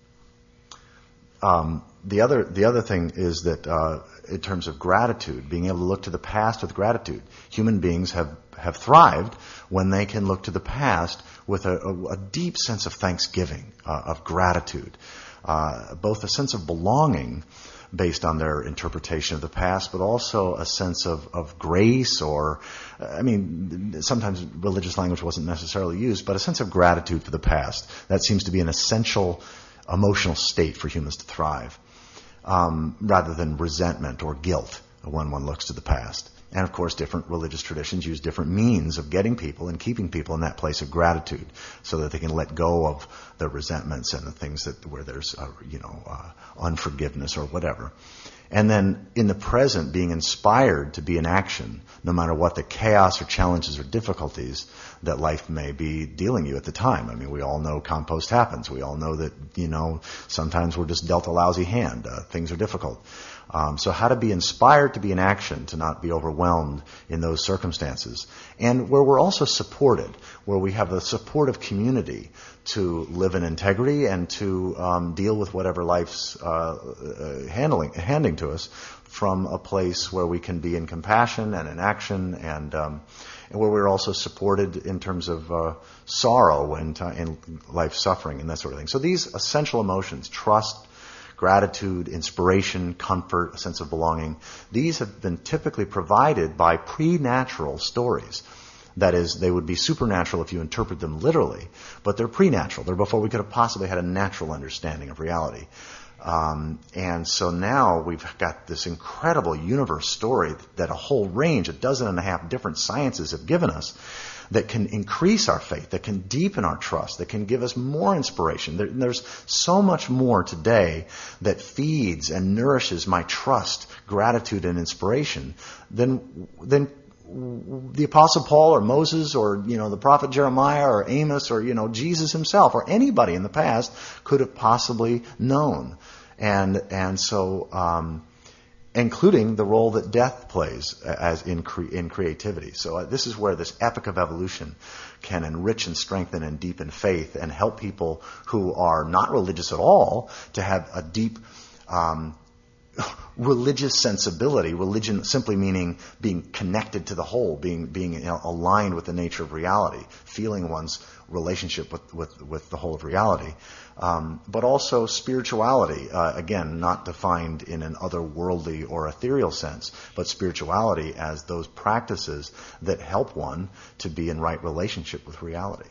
Um, the other the other thing is that uh, in terms of gratitude, being able to look to the past with gratitude, human beings have, have thrived when they can look to the past with a, a, a deep sense of thanksgiving, uh, of gratitude, uh, both a sense of belonging based on their interpretation of the past, but also a sense of, of grace or, I mean, sometimes religious language wasn't necessarily used, but a sense of gratitude for the past. That seems to be an essential emotional state for humans to thrive, um, rather than resentment or guilt when one looks to the past. And of course, different religious traditions use different means of getting people and keeping people in that place of gratitude, so that they can let go of the resentments and the things that where there's, uh, you know, uh, unforgiveness or whatever. And then in the present, being inspired to be in action, no matter what the chaos or challenges or difficulties that life may be dealing you at the time. I mean, we all know compost happens. We all know that, you know, sometimes we're just dealt a lousy hand. Uh, things are difficult. Um, so how to be inspired to be in action, to not be overwhelmed in those circumstances. And where we're also supported, where we have a supportive community to live in integrity and to um, deal with whatever life's uh, uh, handling, handing to us from a place where we can be in compassion and in action, and, um, and where we're also supported in terms of uh, sorrow and, uh, and life suffering and that sort of thing. So these essential emotions, trust, gratitude, inspiration, comfort, a sense of belonging, these have been typically provided by pre-natural stories. That is, they would be supernatural if you interpret them literally, but they're pre-natural. They're before we could have possibly had a natural understanding of reality. Um, and so now we've got this incredible universe story that a whole range, a dozen and a half different sciences have given us, that can increase our faith, that can deepen our trust, that can give us more inspiration. There, there's so much more today that feeds and nourishes my trust, gratitude, and inspiration than than the Apostle Paul or Moses or, you know, the prophet Jeremiah or Amos or, you know, Jesus himself or anybody in the past could have possibly known. And and so, um, including the role that death plays as in cre- in creativity. So uh, this is where this epic of evolution can enrich and strengthen and deepen faith and help people who are not religious at all to have a deep um, religious sensibility. Religion simply meaning being connected to the whole, being being you know, aligned with the nature of reality, feeling one's relationship with with, with the whole of reality. Um, but also spirituality, uh, again, not defined in an otherworldly or ethereal sense, but spirituality as those practices that help one to be in right relationship with reality.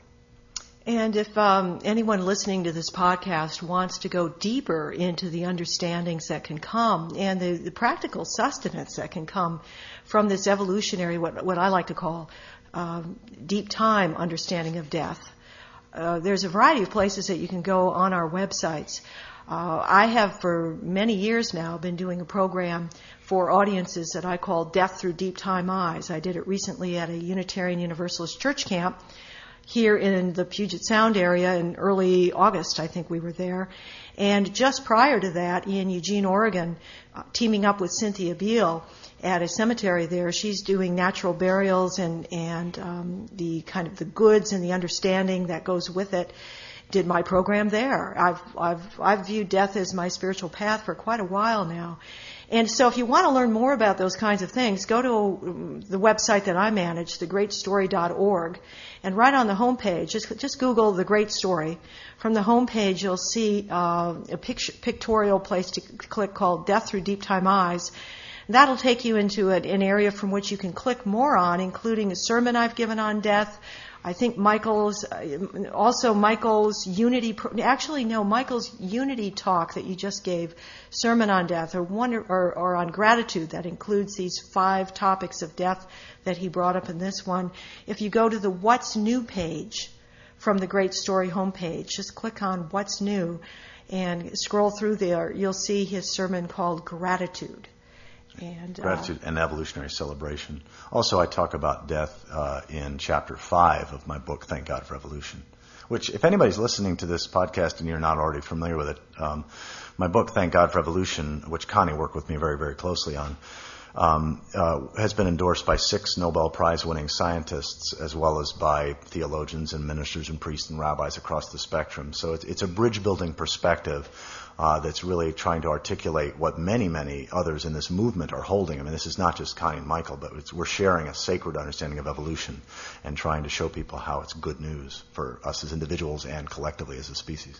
And if um, anyone listening to this podcast wants to go deeper into the understandings that can come and the, the practical sustenance that can come from this evolutionary, what, what I like to call um, deep time understanding of death, uh, there's a variety of places that you can go on our websites. Uh, I have for many years now been doing a program for audiences that I call Death Through Deep Time Eyes. I did it recently at a Unitarian Universalist church camp here in the Puget Sound area in early August. I think we were there. And just prior to that, in Eugene, Oregon, uh, teaming up with Cynthia Beale at a cemetery there, she's doing natural burials and, and um, the kind of the goods and the understanding that goes with it. Did my program there. I've, I've, I've viewed death as my spiritual path for quite a while now. And so if you want to learn more about those kinds of things, go to the website that I manage, the great story dot org, and right on the home page, just, just Google The Great Story. From the home page, you'll see uh, a picture, pictorial place to click called Death Through Deep Time Eyes. That'll take you into a, an area from which you can click more on, including a sermon I've given on death. I think Michael's, uh, also Michael's Unity, actually no, Michael's Unity talk that you just gave, Sermon on Death, or, wonder, or, or on gratitude, that includes these five topics of death that he brought up in this one. If you go to the What's New page from the Great Story homepage, just click on What's New and scroll through there, you'll see his sermon called Gratitude. And, uh, Gratitude and evolutionary celebration. Also, I talk about death uh, in chapter five of my book, Thank God for Evolution, which, if anybody's listening to this podcast and you're not already familiar with it, um, my book, Thank God for Evolution, which Connie worked with me very, very closely on, um, uh, has been endorsed by six Nobel Prize-winning scientists, as well as by theologians and ministers and priests and rabbis across the spectrum. So it's, it's a bridge-building perspective Uh, that's really trying to articulate what many, many others in this movement are holding. I mean, this is not just Connie and Michael, but it's, we're sharing a sacred understanding of evolution and trying to show people how it's good news for us as individuals and collectively as a species.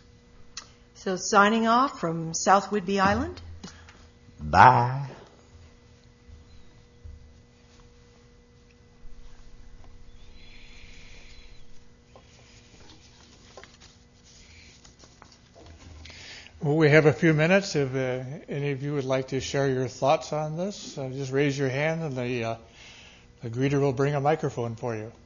So signing off from South Whidbey Island. Bye. Well, we have a few minutes. If uh, any of you would like to share your thoughts on this, uh, just raise your hand and the, uh, the greeter will bring a microphone for you.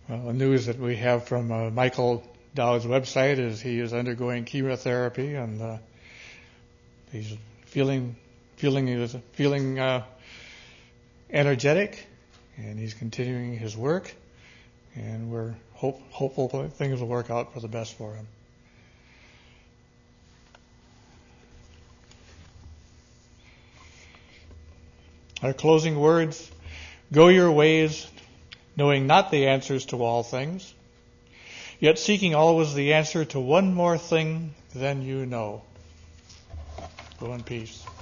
Well, the news that we have from uh, Michael Dowd's website is he is undergoing chemotherapy, and uh, he's feeling feeling feeling uh, energetic, and he's continuing his work, and we're hope, hopeful that things will work out for the best for him. Our closing words: go your ways, knowing not the answers to all things, yet seeking always the answer to one more thing than you know. Go in peace.